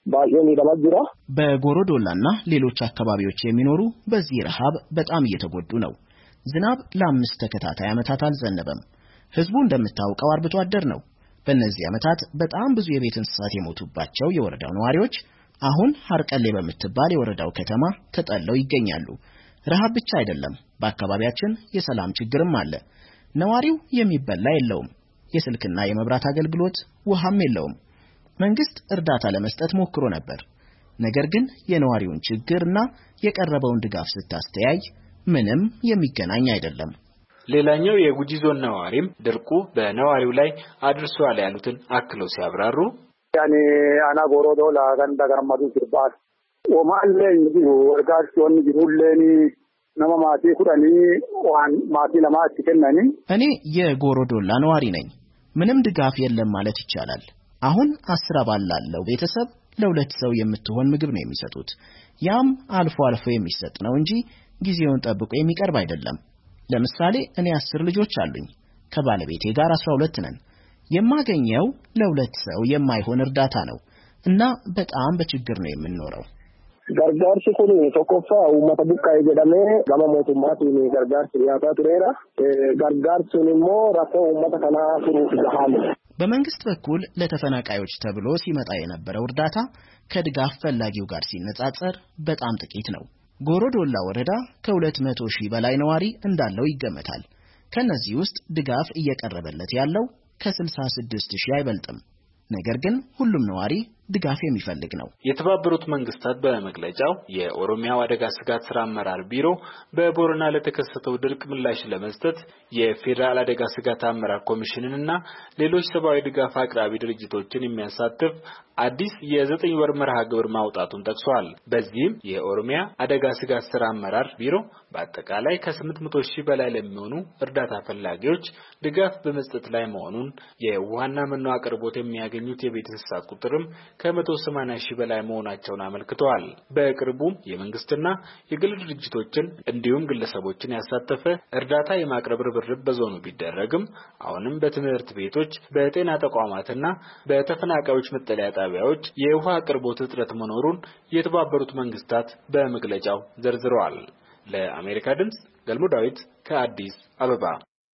S8: ባየን ይደማጅራ በጎሮዶላና ሌሎች አካባቢዎች የሚኖሩ በዚህ ረሃብ በጣም እየተጎዱ ነው። ዝናብ ለ5 ተከታታይ ዓመታት አልዘነበም። ህዝቡ እንደምታውቀው አርብቶ አደር ነው። በእነዚህ ዓመታት በጣም ብዙ የቤት እንስሳት የሞቱባቸው የወረዳው ነዋሪዎች አሁን ሐርቀሌ በምትባል የወረዳው ከተማ ተጠልለው ይገኛሉ። ረሃብ ብቻ አይደለም፣ በአካባቢያችን የሰላም ችግርም አለ። ነዋሪው የሚበላ የለውም። የስልክና የመብራት አገልግሎት፣ ውሃም የለውም። መንግስት እርዳታ ለመስጠት ሞክሮ ነበር። ነገር ግን የነዋሪውን ችግርና የቀረበውን ድጋፍ ስታስተያይ ምንም የሚገናኝ አይደለም።
S7: ሌላኛው የጉጂ ዞን ነዋሪም ድርቁ በነዋሪው ላይ አድርሷል ያሉትን አክለው ሲያብራሩ
S8: ያኔ አና ጎሮዶላ ገንዳ ገርማዱ ሲባል ወማለ እንጂ ወርጋቸውን ይሁለኒ ነማማቲ ኩራኒ ዋን ማቲ ለማት ከነኒ
S7: እኔ የጎሮዶላ ነዋሪ ነኝ። ምንም ድጋፍ የለም ማለት ይቻላል። አሁን 10 አባል ላለው ቤተሰብ ለ2 ሰው የምትሆን ምግብ ነው የሚሰጡት። ያም አልፎ አልፎ የሚሰጥ ነው እንጂ ጊዜውን ጠብቆ የሚቀርብ አይደለም። ለምሳሌ እኔ 10 ልጆች አሉኝ። ከባለቤቴ ጋር 12 ነን። የማገኘው ለ2 ሰው የማይሆን እርዳታ ነው እና በጣም በችግር ነው የምንኖረው።
S8: gargaarsi kun tokkoffaa uummata buqqa'ee jedhamee gama mootummaatiin gargaarsi dhiyaataa tureera. gargaarsuun immoo rakkoo uummata kanaa furuuf gahaadha.
S7: በመንግስት በኩል ለተፈናቃዮች ተብሎ ሲመጣ የነበረው እርዳታ ከድጋፍ ፈላጊው ጋር ሲነጻጸር በጣም ጥቂት ነው። ጎሮዶላ ወረዳ ከ200 ሺህ በላይ ነዋሪ እንዳለው ይገመታል። ከነዚህ ውስጥ ድጋፍ እየቀረበለት ያለው ከ66 ሺህ አይበልጥም። ነገር ግን ሁሉም ነዋሪ ድጋፍ የሚፈልግ ነው። የተባበሩት መንግስታት በመግለጫው የኦሮሚያ አደጋ ስጋት ስራ አመራር ቢሮ በቦረና ለተከሰተው ድርቅ ምላሽ ለመስጠት የፌደራል አደጋ ስጋት አመራር ኮሚሽንንና ሌሎች ሰብአዊ ድጋፍ አቅራቢ ድርጅቶችን የሚያሳትፍ አዲስ የ9 ወር መርሃ ግብር ማውጣቱን ጠቅሷል። በዚህም የኦሮሚያ አደጋ ስጋት ስራ አመራር ቢሮ በአጠቃላይ ከ800 ሺህ በላይ ለሚሆኑ እርዳታ ፈላጊዎች ድጋፍ በመስጠት ላይ መሆኑን፣ የውሃና መኖ አቅርቦት የሚያገኙት የቤት እንስሳት ቁጥርም ከ180 ሺህ በላይ መሆናቸውን አመልክተዋል። በቅርቡም የመንግስትና የግል ድርጅቶችን እንዲሁም ግለሰቦችን ያሳተፈ እርዳታ የማቅረብ ርብርብ በዞኑ ቢደረግም አሁንም በትምህርት ቤቶች፣ በጤና ተቋማትና በተፈናቃዮች መጠለያ ጣቢያዎች የውሃ አቅርቦት እጥረት መኖሩን የተባበሩት መንግስታት በመግለጫው ዘርዝረዋል። ለአሜሪካ ድምጽ ገልሞ ዳዊት ከአዲስ አበባ።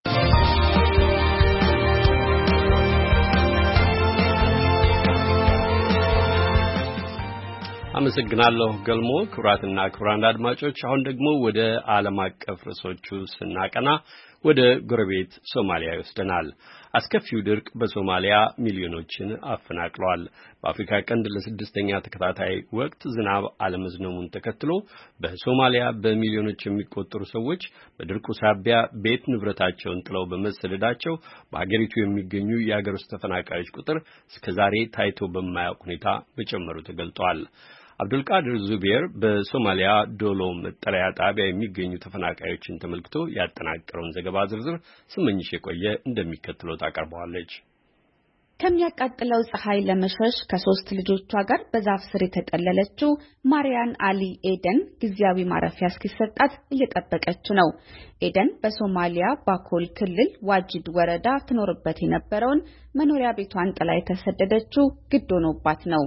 S1: አመሰግናለሁ ገልሞ። ክቡራትና ክቡራን አድማጮች አሁን ደግሞ ወደ ዓለም አቀፍ ርዕሶቹ ስናቀና ወደ ጎረቤት ሶማሊያ ይወስደናል። አስከፊው ድርቅ በሶማሊያ ሚሊዮኖችን አፈናቅሏል። በአፍሪካ ቀንድ ለስድስተኛ ተከታታይ ወቅት ዝናብ አለመዝነሙን ተከትሎ በሶማሊያ በሚሊዮኖች የሚቆጠሩ ሰዎች በድርቁ ሳቢያ ቤት ንብረታቸውን ጥለው በመሰደዳቸው በአገሪቱ የሚገኙ የአገር ውስጥ ተፈናቃዮች ቁጥር እስከዛሬ ታይቶ በማያውቅ ሁኔታ መጨመሩ ተገልጧል። አብዱልቃድር ዙቤር በሶማሊያ ዶሎ መጠለያ ጣቢያ የሚገኙ ተፈናቃዮችን ተመልክቶ ያጠናቀረውን ዘገባ ዝርዝር ስመኝሽ የቆየ እንደሚከተለው ታቀርበዋለች።
S6: ከሚያቃጥለው ፀሐይ ለመሸሽ ከ3 ልጆቿ ጋር በዛፍ ስር የተጠለለችው ማሪያን አሊ ኤደን ጊዜያዊ ማረፊያ እስኪሰጣት እየጠበቀች ነው። ኤደን በሶማሊያ ባኮል ክልል ዋጂድ ወረዳ ትኖርበት የነበረውን መኖሪያ ቤቷን ጥላ የተሰደደችው ግድ ሆኖባት ነው።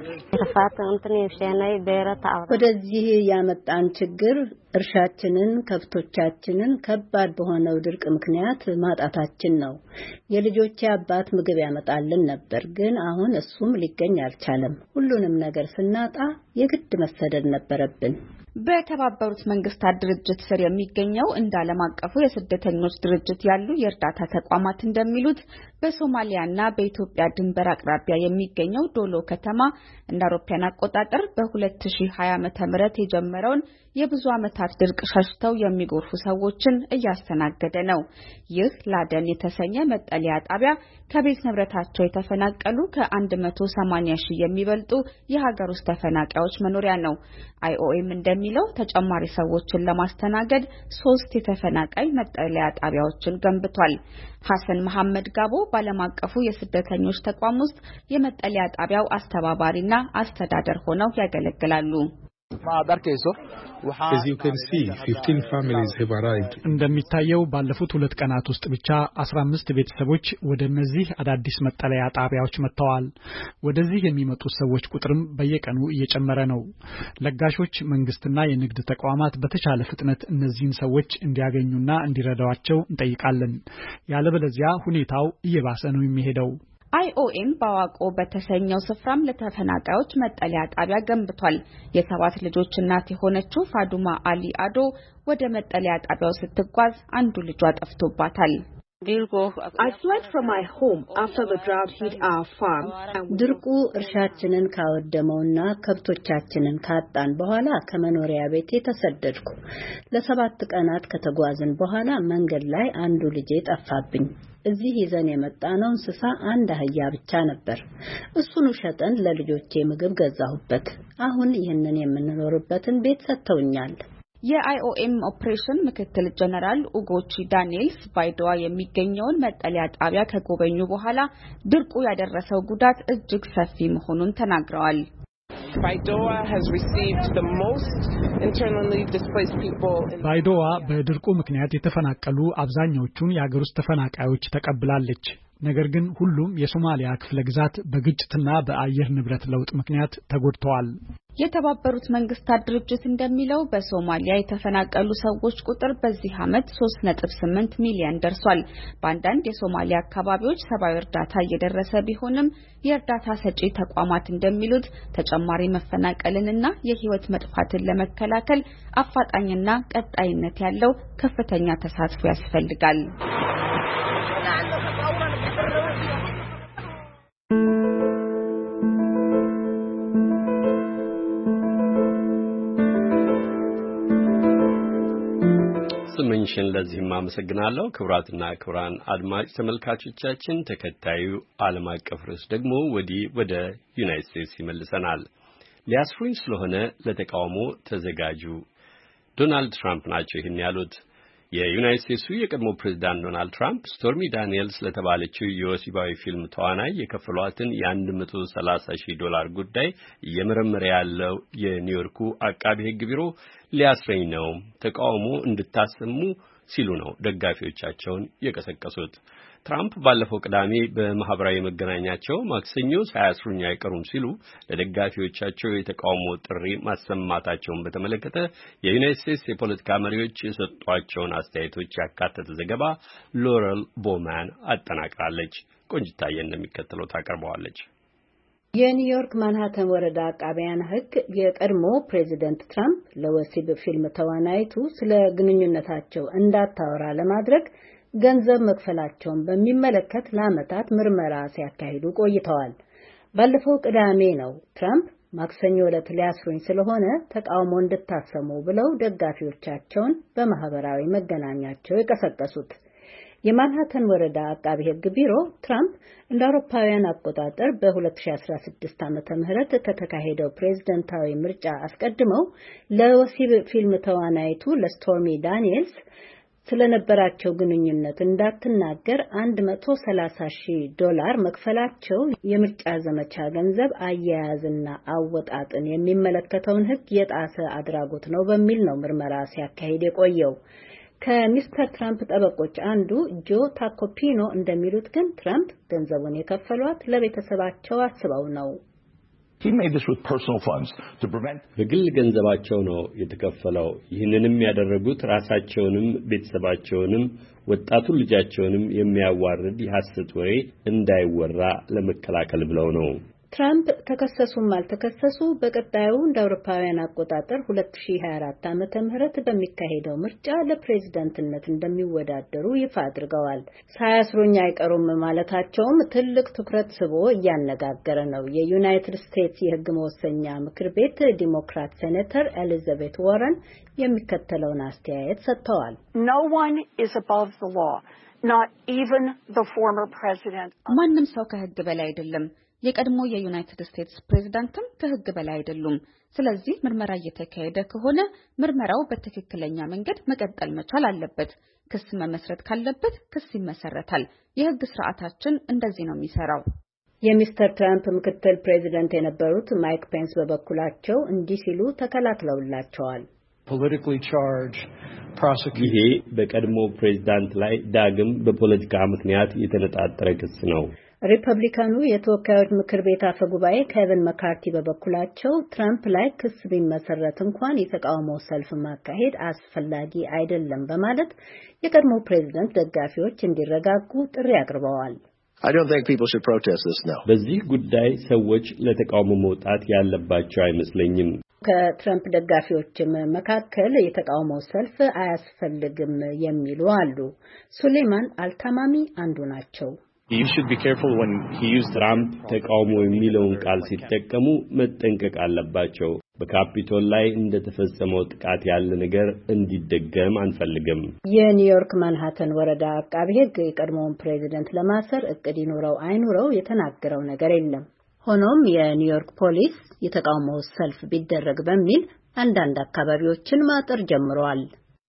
S9: ወደዚህ ያመጣን ችግር እርሻችንን፣ ከብቶቻችንን ከባድ በሆነው ድርቅ ምክንያት ማጣታችን ነው። የልጆቼ አባት ምግብ ያመጣልን ነበር፣ ግን አሁን እሱም ሊገኝ አልቻለም። ሁሉንም ነገር ስናጣ የግድ መሰደድ ነበረብን።
S6: በተባበሩት መንግስታት ድርጅት ስር የሚገኘው እንደ ዓለም አቀፉ የስደተኞች ድርጅት ያሉ የእርዳታ ተቋማት እንደሚሉት በሶማሊያና በኢትዮጵያ ድንበር አቅራቢያ የሚገኘው ዶሎ ከተማ እንደ አውሮፓውያን አቆጣጠር በ2020 ዓ.ም የጀመረውን የብዙ ዓመታት ድርቅ ሸሽተው የሚጎርፉ ሰዎችን እያስተናገደ ነው። ይህ ላደን የተሰኘ መጠለያ ጣቢያ ከቤት ንብረታቸው የተፈናቀሉ ከ180 ሺህ የሚበልጡ የሀገር ውስጥ ተፈናቃዮች መኖሪያ ነው። አይኦኤም እንደሚለው ተጨማሪ ሰዎችን ለማስተናገድ 3 የተፈናቃይ መጠለያ ጣቢያዎችን ገንብቷል። ሐሰን መሐመድ ጋቦ በዓለም አቀፉ የስደተኞች ተቋም ውስጥ የመጠለያ ጣቢያው አስተባባሪና አስተዳደር ሆነው ያገለግላሉ።
S10: As you can see, 15 families have arrived.
S3: እንደሚታየው ባለፉት 2 ቀናት ውስጥ ብቻ 15 ቤተሰቦች ወደ እነዚህ አዳዲስ መጠለያ ጣቢያዎች መጥተዋል። ወደዚህ የሚመጡት ሰዎች ቁጥርም በየቀኑ እየጨመረ ነው። ለጋሾች፣ መንግስትና የንግድ ተቋማት በተቻለ ፍጥነት እነዚህን ሰዎች እንዲያገኙና እንዲረዷቸው እንጠይቃለን። ያለበለዚያ ሁኔታው እየባሰ ነው የሚሄደው።
S6: IOM ባዋቆ በተሰኘው ስፍራም ለተፈናቃዮች መጠለያ ጣቢያ ገንብቷል። የ7 ልጆች እናት የሆነችው ፋዱማ አሊ አዶ ወደ መጠለያ ጣቢያው ስትጓዝ አንዱ ልጇ ጠፍቶባታል።
S9: I fled from my home after the drought hit our farm. ድርቁ እርሻችንን ካወደመውና ከብቶቻችንን ካጣን በኋላ ከመኖሪያ ቤቴ ተሰደድኩ። ለ7 ቀናት ከተጓዝን በኋላ መንገድ ላይ አንዱ ልጄ ጠፋብኝ። እዚህ ይዘን የመጣነው እንስሳ አንድ አህያ ብቻ ነበር። እሱን ሸጠን ለልጆቼ ምግብ ገዛሁበት። አሁን ይህንን የምንኖርበትን ቤት ሰጥተውኛል።
S6: የIOM ኦፕሬሽን ምክትል ጀነራል ኡጎቺ ዳንኤልስ ባይዶዋ የሚገኘውን መጠለያ ጣቢያ ከጎበኙ በኋላ ድርቁ ያደረሰው ጉዳት እጅግ ሰፊ መሆኑን ተናግረዋል።
S11: Baidoa has received the most internally displaced people.
S3: ባይዶዋ በድርቁ ምክንያት የተፈናቀሉ አብዛኞቹን የአገር ውስጥ ተፈናቃዮች ተቀብላለች። ነገር ግን ሁሉም የሶማሊያ ክፍለ ግዛት በግጭትና በአየር ንብረት ለውጥ ምክንያት ተጎድተዋል።
S6: የተባበሩት መንግስታት ድርጅት እንደሚለው በሶማሊያ የተፈናቀሉ ሰዎች ቁጥር በዚህ ዓመት 3.8 ሚሊዮን ደርሷል። በአንዳንድ የሶማሊያ አካባቢዎች ሰብአዊ እርዳታ እየደረሰ ቢሆንም የእርዳታ ሰጪ ተቋማት እንደሚሉት ተጨማሪ መፈናቀልንና የህይወት መጥፋትን ለመከላከል አፋጣኝና ቀጣይነት ያለው ከፍተኛ ተሳትፎ ያስፈልጋል።
S1: ስምንሽን ለዚህም አመሰግናለሁ። ክቡራትና ክቡራን አድማጭ ተመልካቾቻችን ተከታዩ ዓለም አቀፍ ርዕስ ደግሞ ወደ ዩናይትድ ስቴትስ ይመልሰናል። ሊያስሩኝ ስለሆነ ለተቃውሞ ተዘጋጁ። ዶናልድ ትራምፕ ናቸው ይህን ያሉት። የዩናይትድ ስቴትሱ የቀድሞ ፕሬዝዳንት ዶናልድ ትራምፕ ስቶርሚ ዳኒየልስ ለተባለችው የወሲባዊ ፊልም ተዋናይ የከፈሏትን $130,000 ጉዳይ እየመረመረ ያለው የኒውዮርኩ አቃቢ ሕግ ቢሮ ሊያስረኝ ነው፣ ተቃውሞ እንድታሰሙ ሲሉ ነው ደጋፊዎቻቸውን የቀሰቀሱት። ትራምፕ ባለፈው ቅዳሜ በማህበራዊ መገናኛቸው ማክሰኞ ሳያስሩኝ አይቀሩም ሲሉ ለደጋፊዎቻቸው የተቃውሞ ጥሪ ማሰማታቸውን በተመለከተ የዩናይትድ ስቴትስ የፖለቲካ መሪዎች የሰጧቸውን አስተያየቶች ያካተተ ዘገባ ሎረል ቦማን አጠናቅራለች። ቆንጅታዬ እንደሚከተለው ታቀርበዋለች።
S9: የኒውዮርክ ማንሃተን ወረዳ አቃቢያን ሕግ የቀድሞ ፕሬዚደንት ትራምፕ ለወሲብ ፊልም ተዋናይቱ ስለ ግንኙነታቸው እንዳታወራ ለማድረግ ገንዘብ መክፈላቸውን በሚመለከት ለዓመታት ምርመራ ሲያካሂዱ ቆይተዋል። ባለፈው ቅዳሜ ነው ትራምፕ ማክሰኞ ዕለት ሊያስሩኝ ስለሆነ ተቃውሞ እንድታሰሙ ብለው ደጋፊዎቻቸውን በማህበራዊ መገናኛቸው የቀሰቀሱት። የማንሃተን ወረዳ አቃቢ ሕግ ቢሮ ትራምፕ እንደ አውሮፓውያን አቆጣጠር በ2016 ዓመተ ምህረት ከተካሄደው ፕሬዝዳንታዊ ምርጫ አስቀድመው ለወሲብ ፊልም ተዋናይቱ ለስቶርሚ ዳኒየልስ ስለነበራቸው ግንኙነት እንዳትናገር $130,000 መክፈላቸው የምርጫ ዘመቻ ገንዘብ አያያዝና አወጣጥን የሚመለከተውን ሕግ የጣሰ አድራጎት ነው በሚል ነው ምርመራ ሲያካሂድ የቆየው። ከሚስተር ትራምፕ ጠበቆች አንዱ ጆ ታኮፒኖ እንደሚሉት ግን ትራምፕ ገንዘቡን የከፈሏት ለቤተሰባቸው አስበው ነው።
S1: በግል ገንዘባቸው ነው የተከፈለው። ይህንንም ያደረጉት ራሳቸውንም ቤተሰባቸውንም ወጣቱን ልጃቸውንም የሚያዋርድ የሐሰት ወሬ እንዳይወራ ለመከላከል ብለው ነው።
S9: ትራምፕ ተከሰሱም አልተከሰሱ በቀጣዩ እንደ አውሮፓውያን አቆጣጠር 2024 ዓመተ ምህረት በሚካሄደው ምርጫ ለፕሬዝዳንትነት እንደሚወዳደሩ ይፋ አድርገዋል። ሳያስሩኝ አይቀሩም ማለታቸውም ትልቅ ትኩረት ስቦ እያነጋገረ ነው። የዩናይትድ ስቴትስ የሕግ መወሰኛ ምክር ቤት ዲሞክራት ሴኔተር ኤሊዛቤት ዋረን የሚከተለውን አስተያየት ሰጥተዋል።
S12: No one is above the law, not even the former president.
S6: ማንም ሰው ከሕግ በላይ አይደለም። የቀድሞ የዩናይትድ ስቴትስ ፕሬዝዳንትም ከሕግ በላይ አይደሉም። ስለዚህ ምርመራ እየተካሄደ ከሆነ ምርመራው በትክክለኛ መንገድ መቀጠል መቻል አለበት። ክስ መመስረት ካለበት ክስ ይመሰረታል። የሕግ ስርዓታችን እንደዚህ ነው የሚሰራው።
S9: የሚስተር ትራምፕ ምክትል ፕሬዚደንት የነበሩት ማይክ ፔንስ በበኩላቸው እንዲህ ሲሉ ተከላክለውላቸዋል።
S1: ይሄ በቀድሞ ፕሬዝዳንት ላይ ዳግም በፖለቲካ ምክንያት የተነጣጠረ ክስ ነው።
S9: ሪፐብሊካኑ የተወካዮች ምክር ቤት አፈ ጉባኤ ኬቪን መካርቲ በበኩላቸው ትራምፕ ላይ ክስ ቢመሰረት እንኳን የተቃውሞ ሰልፍ ማካሄድ አስፈላጊ አይደለም በማለት የቀድሞ ፕሬዝዳንት ደጋፊዎች እንዲረጋጉ ጥሪ አቅርበዋል።
S13: I don't think people should protest this now.
S1: በዚህ ጉዳይ ሰዎች ለተቃውሞ መውጣት ያለባቸው አይመስለኝም።
S9: ከትራምፕ ደጋፊዎችም መካከል የተቃውሞ ሰልፍ አያስፈልግም የሚሉ አሉ። ሱሌማን አልታማሚ አንዱ ናቸው።
S1: You should be careful when he used ትራምፕ ተቃውሞ የሚለውን ቃል ሲጠቀሙ መጠንቀቅ አለባቸው። በካፒቶል ላይ እንደተፈጸመው ጥቃት ያለ ነገር እንዲደገም አንፈልግም።
S9: የኒውዮርክ ማንሃተን ወረዳ አቃቤ ሕግ የቀድሞውን ፕሬዝዳንት ለማሰር እቅድ ይኖረው አይኖረው የተናገረው ነገር የለም። ሆኖም የኒውዮርክ ፖሊስ የተቃውሞ ሰልፍ ቢደረግ በሚል አንዳንድ አካባቢዎችን ማጠር ጀምሯል።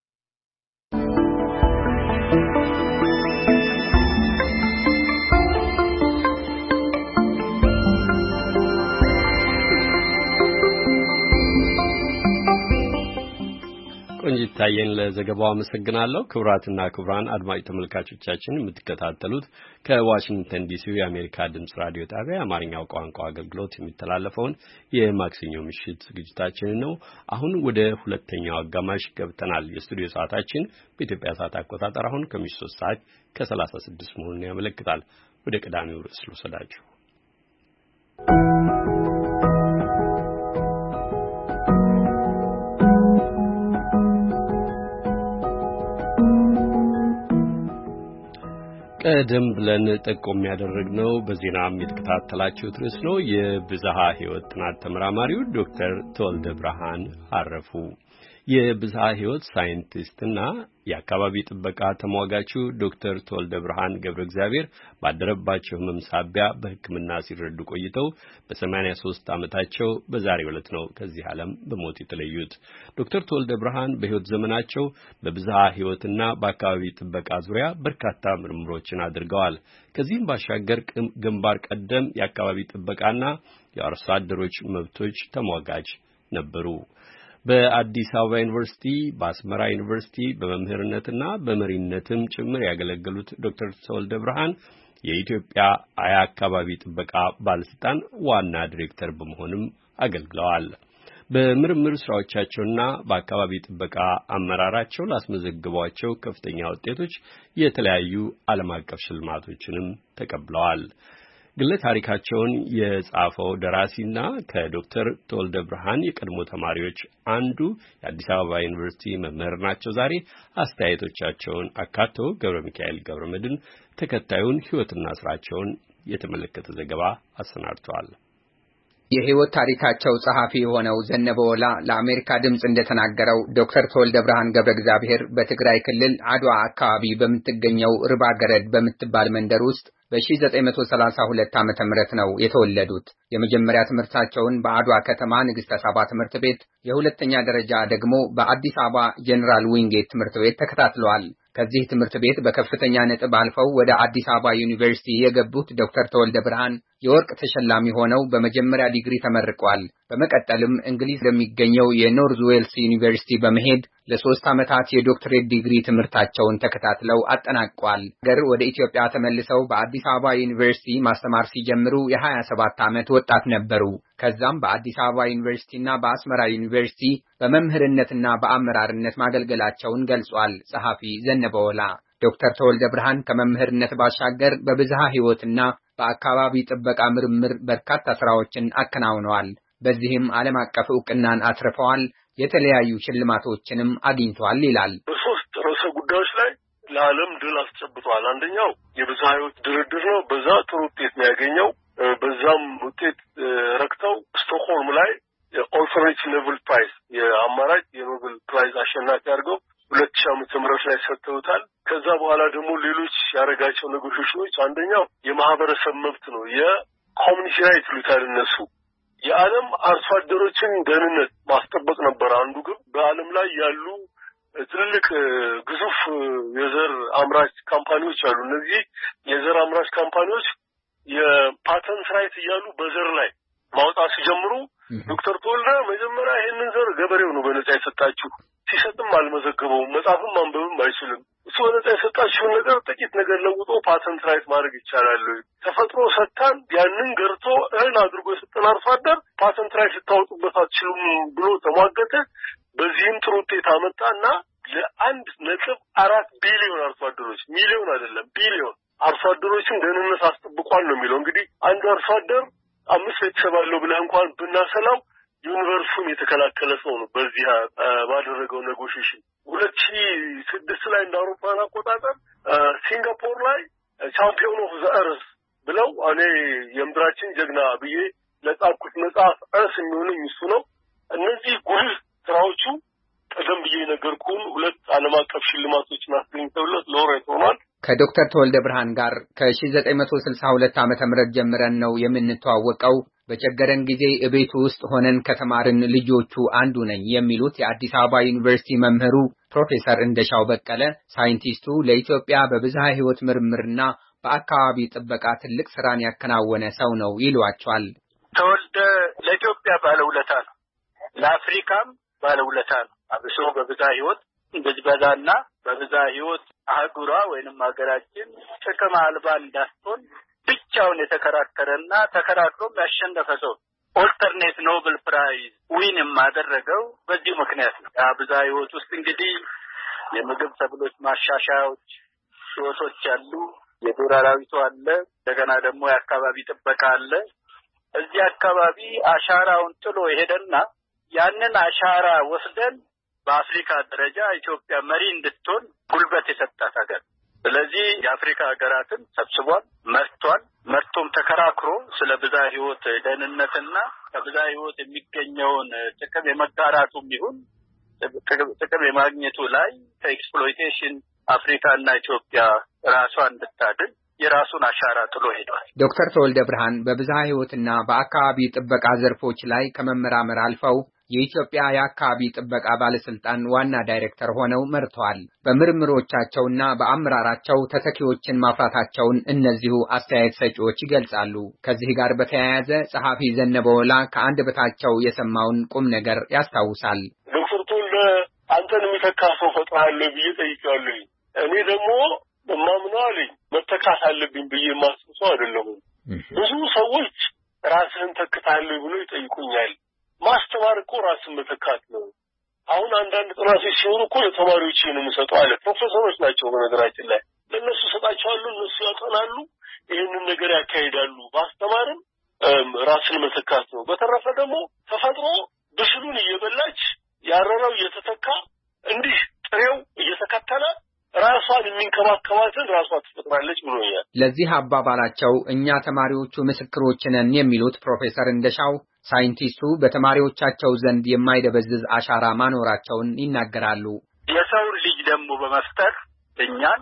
S1: ቆንጂት ታየን ለዘገባው አመሰግናለሁ። ክቡራትና ክቡራን አድማጭ ተመልካቾቻችን የምትከታተሉት ከዋሽንግተን ዲሲ የአሜሪካ ድምጽ ራዲዮ ጣቢያ የአማርኛው ቋንቋ አገልግሎት የሚተላለፈውን የማክሰኞ ምሽት ዝግጅታችንን ነው። አሁን ወደ ሁለተኛው አጋማሽ ገብተናል። የስቱዲዮ ሰዓታችን በኢትዮጵያ ሰዓት አቆጣጠር አሁን ከምሽቱ 3:36 መሆኑን ያመለክታል። ወደ ቀዳሚው ርዕስ ልውሰዳችሁ። ቀደም ብለን ጠቆም ያደረግነው በዜናም የተከታተላችሁት ርዕስ ነው። የብዝሃ ሕይወት ጥናት ተመራማሪው ዶክተር ተወልደ ብርሃን አረፉ። የብዝሃ ሕይወት ሳይንቲስትና የአካባቢ ጥበቃ ተሟጋቹ ዶክተር ተወልደ ብርሃን ገብረ እግዚአብሔር ባደረባቸው ሕመም ሳቢያ በሕክምና ሲረዱ ቆይተው በ83 ዓመታቸው በዛሬው ዕለት ነው ከዚህ ዓለም በሞት የተለዩት። ዶክተር ተወልደ ብርሃን በሕይወት ዘመናቸው በብዝሃ ሕይወትና በአካባቢ ጥበቃ ዙሪያ በርካታ ምርምሮችን አድርገዋል። ከዚህም ባሻገር ግንባር ቀደም የአካባቢ ጥበቃና የአርሶ አደሮች መብቶች ተሟጋች ነበሩ። በአዲስ አበባ ዩኒቨርሲቲ፣ በአስመራ ዩኒቨርሲቲ በመምህርነትና በመሪነትም ጭምር ያገለገሉት ዶክተር ተወልደ ብርሃን የኢትዮጵያ አካባቢ ጥበቃ ባለስልጣን ዋና ዲሬክተር በመሆንም አገልግለዋል። በምርምር ስራዎቻቸውና በአካባቢ ጥበቃ አመራራቸው ላስመዘግቧቸው ከፍተኛ ውጤቶች የተለያዩ ዓለም አቀፍ ሽልማቶችንም ተቀብለዋል። ግለ ታሪካቸውን የጻፈው ደራሲና ከዶክተር ተወልደ ብርሃን የቀድሞ ተማሪዎች አንዱ የአዲስ አበባ ዩኒቨርሲቲ መምህር ናቸው። ዛሬ አስተያየቶቻቸውን አካቶ ገብረ ሚካኤል ገብረ መድን ተከታዩን ሕይወትና ስራቸውን የተመለከተ ዘገባ አሰናድተዋል።
S14: የሕይወት ታሪካቸው ጸሐፊ የሆነው ዘነበ ወላ ለአሜሪካ ድምጽ እንደተናገረው ዶክተር ተወልደ ብርሃን ገብረ እግዚአብሔር በትግራይ ክልል አድዋ አካባቢ በምትገኘው ርባ ገረድ በምትባል መንደር ውስጥ በ1932 ዓመተ ምህረት ነው የተወለዱት። የመጀመሪያ ትምህርታቸውን በአድዋ ከተማ ንግስተ ሳባ ትምህርት ቤት፣ የሁለተኛ ደረጃ ደግሞ በአዲስ አበባ ጀነራል ዊንጌት ትምህርት ቤት ተከታትለዋል። ከዚህ ትምህርት ቤት በከፍተኛ ነጥብ አልፈው ወደ አዲስ አበባ ዩኒቨርሲቲ የገቡት ዶክተር ተወልደ ብርሃን የወርቅ ተሸላሚ ሆነው በመጀመሪያ ዲግሪ ተመርቀዋል። በመቀጠልም እንግሊዝ ለሚገኘው የኖርዝ ዌልስ ዩኒቨርሲቲ በመሄድ ለ3 ዓመታት የዶክትሬት ዲግሪ ትምህርታቸውን ተከታትለው አጠናቀዋል። ሀገር ወደ ኢትዮጵያ ተመልሰው በአዲስ አበባ ዩኒቨርሲቲ ማስተማር ሲጀምሩ የ27 ዓመት ወጣት ነበሩ። ከዛም በአዲስ አበባ ዩኒቨርሲቲና በአስመራ ዩኒቨርሲቲ በመምህርነትና በአመራርነት ማገልገላቸውን ገልጿል። ጸሐፊ ዘነበ ወላ ዶክተር ተወልደ ብርሃን ከመምህርነት ባሻገር በብዝሃ ሕይወትና በአካባቢ ጥበቃ ምርምር በርካታ ስራዎችን አከናውነዋል። በዚህም ዓለም አቀፍ ዕውቅናን አትርፈዋል። የተለያዩ ሽልማቶችንም አግኝተዋል ይላል።
S15: በሶስት ርዕሰ ጉዳዮች ላይ ለዓለም ድል አስጨብጧል። አንደኛው የብዝሃ ሕይወት ድርድር ነው። በዛ ጥሩ ውጤት ነው ያገኘው። በዛም ውጤት ረክተው ስቶክሆልም ላይ የኦልተርኔቲቭ ኖቤል ፕራይዝ የአማራጭ የኖቤል ፕራይዝ አሸናፊ አድርገው 2000 ዓመተ ምህረት ላይ ሰጥተውታል። ከዛ በኋላ ደግሞ ሌሎች ያረጋቸው ኔጎሽዬሽኖች አንደኛው የማህበረሰብ መብት ነው። የኮሚኒቲ ራይት ይሉታል እነሱ። የዓለም አርሶ አደሮችን ደህንነት ማስጠበቅ ነበር አንዱ ግብ። በዓለም ላይ ያሉ ትልልቅ ግዙፍ የዘር አምራች ካምፓኒዎች አሉ። እነዚህ የዘር አምራች ካምፓኒዎች የፓተንት ራይት እያሉ በዘር ላይ ማውጣት ሲጀምሩ ዶክተር ተወልደ መጀመሪያ ይሄንን ዘር ገበሬው ነው በነጻ የሰጣችሁ ሲሰጥም አልመዘገበውም መጻፍም ማንበብም አይችልም እሱ በነጻ የሰጣችሁ ነገር ጥቂት ነገር ለውጦ ፓተንት ራይት ማድረግ ይቻላል ተፈጥሮ ሰጣን ያንን ገርቶ እህል አድርጎ የሰጠን አርሶ አደር ፓተንት ራይት ልታወጡበት አትችሉም ብሎ ተሟገተ በዚህም ጥሩ ውጤት አመጣና ለ1.4 ቢሊዮን አርሶ አደሮች ሚሊዮን አይደለም ቢሊዮን አርሶ አደሮችን ደህንነት አስጠብቋል ነው የሚለው እንግዲህ አንድ አርሶ አደር 5 ቤተሰብ አለው ብለን እንኳን ብናሰላው ዩኒቨርሲቲውን የተከላከለ ሰው ነው በዚህ ባደረገው ኔጎሺዬሽን 2006 ላይ እንደ አውሮፓውያን አቆጣጠር ሲንጋፖር ላይ ቻምፒዮን ኦፍ ዘ እርዝ ብለው እኔ የምድራችን ጀግና ብዬ ለጻፍኩት መጽሐፍ እርስ የሚሆነኝ እሱ ነው እነዚህ ጉልህ ስራዎቹ ቀደም ብዬ ነገርኩን 2 ዓለም አቀፍ ሽልማቶችን አስገኝተውለት ሎሬት ሆኗል
S14: ከዶክተር ተወልደ ብርሃን ጋር ከ1962 ዓመተ ምህረት ጀምረን ነው የምንተዋወቀው በቸገረን ጊዜ እቤቱ ውስጥ ሆነን ከተማርን ልጆቹ አንዱ ነኝ የሚሉት የአዲስ አበባ ዩኒቨርሲቲ መምህሩ ፕሮፌሰር እንደሻው በቀለ ሳይንቲስቱ ለኢትዮጵያ በብዝሃ ህይወት ምርምርና በአካባቢ ጥበቃ ትልቅ ስራን ያከናወነ ሰው ነው ይሏቸዋል
S16: ተወልደ ለኢትዮጵያ ባለውለታ ነው ለአፍሪካም ባለውለታ ነው አብሶ በብዝሃ ህይወት እንደዚህ በዛና በብዝሃ ህይወት አህጉሯ ወይንም ሀገራችን ጥቅም አልባ እንዳትሆን ብቻውን የተከራከረና ተከራክሮም ያሸነፈ ሰው ኦልተርኔት ኖብል ፕራይዝ ዊን የማደረገው በዚህ ምክንያት ነው በብዝሃ ህይወት ውስጥ እንግዲህ የምግብ ሰብሎች ማሻሻያዎች ህይወቶች አሉ የዱር አራዊቱ አለ እንደገና ደግሞ የአካባቢ ጥበቃ አለ እዚህ አካባቢ አሻራውን ጥሎ ይሄደና ያንን አሻራ ወስደን በአፍሪካ ደረጃ ኢትዮጵያ መሪ እንድትሆን ጉልበት የሰጣት ሀገር ስለዚህ የአፍሪካ ሀገራትን ሰብስቧል መርቶም ተከራክሮ ስለ ብዝሃ ህይወት ደህንነትና ከብዝሃ ህይወት የሚገኘውን ጥቅም የመጋራቱም ይሁን ጥቅም የማግኘቱ ላይ ከኤክስፕሎይቴሽን አፍሪካና ኢትዮጵያ ራሷን እንድታድን የራሱን አሻራ ጥሎ ሄዷል
S14: ዶክተር ተወልደ ብርሃን በብዝሃ ህይወትና በአካባቢ ጥበቃ ዘርፎች ላይ ከመመራመር አልፈው የኢትዮጵያ የአካባቢ ጥበቃ ባለስልጣን ዋና ዳይሬክተር ሆነው መርተዋል በምርምሮቻቸውና በአመራራቸው ተተኪዎችን ማፍራታቸውን እነዚሁ አስተያየት ሰጪዎች ይገልጻሉ ከዚህ ጋር በተያያዘ ጸሐፊ ዘነበወላ ከአንድ በታቸው የሰማውን ቁም ነገር ያስታውሳል
S15: ዶክተር ተወልደ አንተን የሚተካ ሰው ፈጥራለሁ ብዬ ጠይቄዋለሁ እኔ ደግሞ ማምነው አለኝ መተካት አለብኝ ብዬ ማስብ ሰው አይደለሁም ብዙ ሰዎች ራስህን ተክታለህ ብሎ ይጠይቁኛል ማስተማር እኮ ራስን መተካት ነው አሁን አንዳንድ ጥናቶች ሲሆኑ እኮ ለተማሪዎች ነው የሚሰጡ አለ ፕሮፌሰሮች ናቸው በነገራችን ላይ ለነሱ ሰጣቸዋለሁ እነሱ ያጠናሉ ይሄንን ነገር ያካሂዳሉ ማስተማርም ራስን መተካት ነው በተረፈ ደግሞ ተፈጥሮ ብስሉን እየበላች ያረረው እየተተካ እንዲህ ጥሬው እየተከተለ ራሷን የሚንከባከባትን ራሷ ትፈጥራለች ብሎኛል
S14: ለዚህ አባባላቸው እኛ ተማሪዎቹ ምስክሮች ነን የሚሉት ፕሮፌሰር እንደሻው ሳይንቲስቱ በተማሪዎቻቸው ዘንድ የማይደበዝዝ አሻራ ማኖራቸውን ይናገራሉ
S16: የሰው ልጅ ደግሞ በመፍጠር እኛን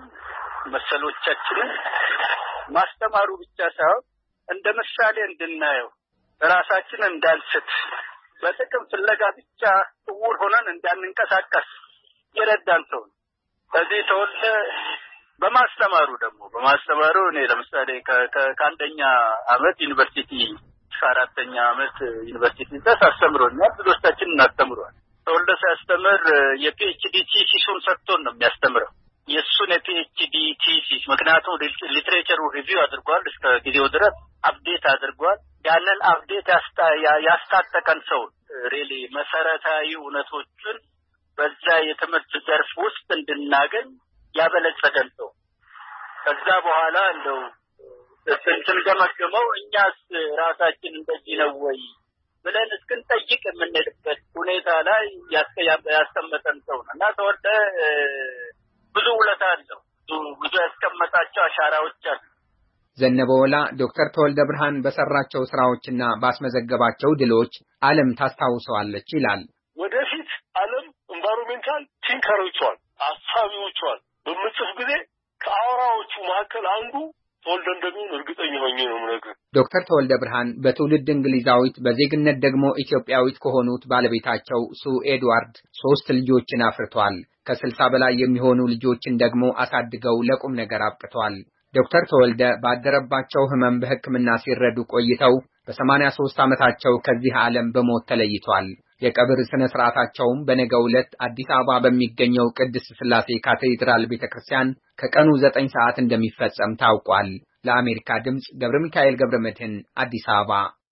S16: መሰሎቻችንን ማስተማሩ ብቻ ሳይሆን እንደ ምሳሌ እንድናየው ራሳችንን እንዳንስት በጥቅም ፍለጋ ብቻ ጥውር ሆነን እንዳንንቀሳቀስ የረዳን ሰው ስለዚህ ተወልደ በማስተማሩ እኔ ለምሳሌ ከአንደኛ አመት ዩኒቨርሲቲ ከአራተኛ አመት ዩኒቨርሲቲ ድረስ አስተምሮኛል ብዙዎቻችንን እናስተምሯል ተወልደ ሲያስተምር የፒኤችዲ ቲሲሱን ሰጥቶን ነው የሚያስተምረው የሱን የፒኤችዲ ቲሲስ ምክንያቱም ሊትሬቸሩ ሪቪው አድርጓል እስከ ጊዜው ድረስ አፕዴት አድርጓል ያንን አፕዴት ያስታጠቀን ሰው ሪሊ መሰረታዊ እውነቶችን በዛ የትምህርት ዘርፍ ውስጥ እንድናገኝ ያበለጸገን ሰው ከዛ በኋላ እንደው ስንገመገመው እኛስ ራሳችን እንደዚህ ነው ወይ ብለን እስክንጠይቅ የምንሄድበት ሁኔታ ላይ ያስቀመጠን ሰው ነው እና ተወልደ ብዙ ውለታ አለው ብዙ ያስቀመጣቸው አሻራዎች አሉ
S14: ዘነበወላ ዶክተር ተወልደ ብርሃን በሰራቸው ስራዎችና ባስመዘገባቸው ድሎች ዓለም ታስታውሰዋለች ይላል
S15: ወደፊት ዓለም ኢንቫይሮንሜንታል ቲንከሮቿን አሳቢዎቿን በምጽፍ ጊዜ ከአውራዎቹ መካከል አንዱ ተወልደ እንደሚሆን እርግጠኛ ሆኜ ነው የምነግርህ
S14: ዶክተር ተወልደ ብርሃን በትውልድ እንግሊዛዊት በዜግነት ደግሞ ኢትዮጵያዊት ከሆኑት ባለቤታቸው ሱ ኤድዋርድ 3 ልጆችን አፍርተዋል ከ60 በላይ የሚሆኑ ልጆችን ደግሞ አሳድገው ለቁም ነገር አብቅተዋል ዶክተር ተወልደ ባደረባቸው ህመም በሕክምና ሲረዱ ቆይተው በ83 ዓመታቸው ከዚህ ዓለም በሞት ተለይቷል። የቀብር ስነ ስርዓታቸውም በነገው ዕለት አዲስ አበባ በሚገኘው ቅድስት ሥላሴ ካቴድራል ቤተክርስቲያን ከቀኑ 9 ሰዓት እንደሚፈጸም ታውቋል። ለአሜሪካ ድምጽ ገብረ ሚካኤል ገብረመድህን አዲስ አበባ።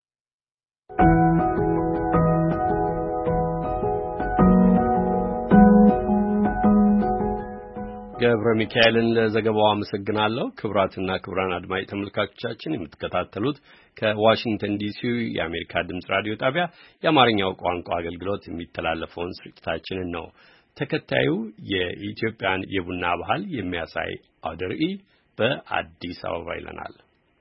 S1: ገብረ ሚካኤልን ለዘገባው አመሰግናለሁ። ክቡራትና ክቡራን አድማጭ ተመልካቾቻችን የምትከታተሉት ከዋሽንግተን ዲሲ የአሜሪካ ድምጽ ራዲዮ ጣቢያ የአማርኛው ቋንቋ አገልግሎት የሚተላለፈውን ስርጭታችንን ነው። ተከታዩ የኢትዮጵያን የቡና ባህል የሚያሳይ አውደ ርዕይ በአዲስ አበባ ይለናል።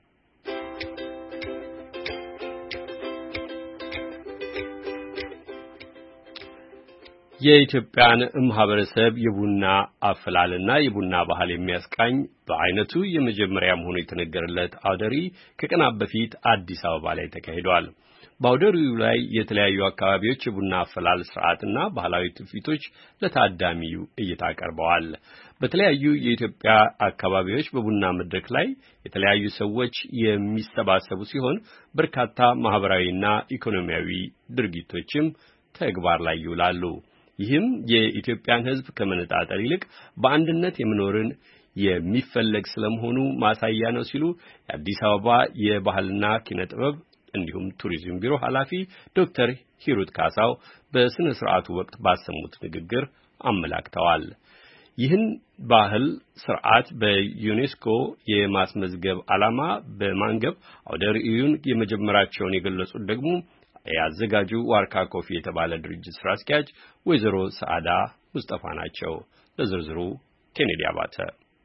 S1: የኢትዮጵያን ማህበረሰብ የቡና አፈላልና የቡና ባህል የሚያስቃኝ በአይነቱ የመጀመሪያ መሆኑ የተነገረለት አውደ ርዕይ ከቀናት በፊት አዲስ አበባ ላይ ተካሂዷል። በአውደ ርዕዩ ላይ የተለያዩ አካባቢዎች የቡና አፈላል ስርዓትና ባህላዊ ትውፊቶች ለታዳሚው እይታ ቀርበዋል። በተለያዩ የኢትዮጵያ አካባቢዎች በቡና መድረክ ላይ የተለያዩ ሰዎች የሚሰባሰቡ ሲሆን በርካታ ማህበራዊና ኢኮኖሚያዊ ድርጊቶችም ተግባር ላይ ይውላሉ። ይህም የኢትዮጵያን ሕዝብ ከመነጣጠል ይልቅ በአንድነት የመኖርን የሚፈለግ ስለመሆኑ ማሳያ ነው ሲሉ የአዲስ አበባ የባህልና ኪነ ጥበብ እንዲሁም ቱሪዝም ቢሮ ኃላፊ ዶክተር ሂሩት ካሳው በስነ ስርዓቱ ወቅት ባሰሙት ንግግር አመላክተዋል። ይህን ባህል ስርዓት በዩኔስኮ የማስመዝገብ ዓላማ በማንገብ አውደ ርዕዩን የመጀመራቸውን የገለጹት ደግሞ ያዘጋጁ ዋርካ ኮፊ የተባለ ድርጅት ስራ አስኪያጅ ወይዘሮ ሰዓዳ ሙስጠፋ ናቸው። ለዝርዝሩ ኬኔዲ አባተ።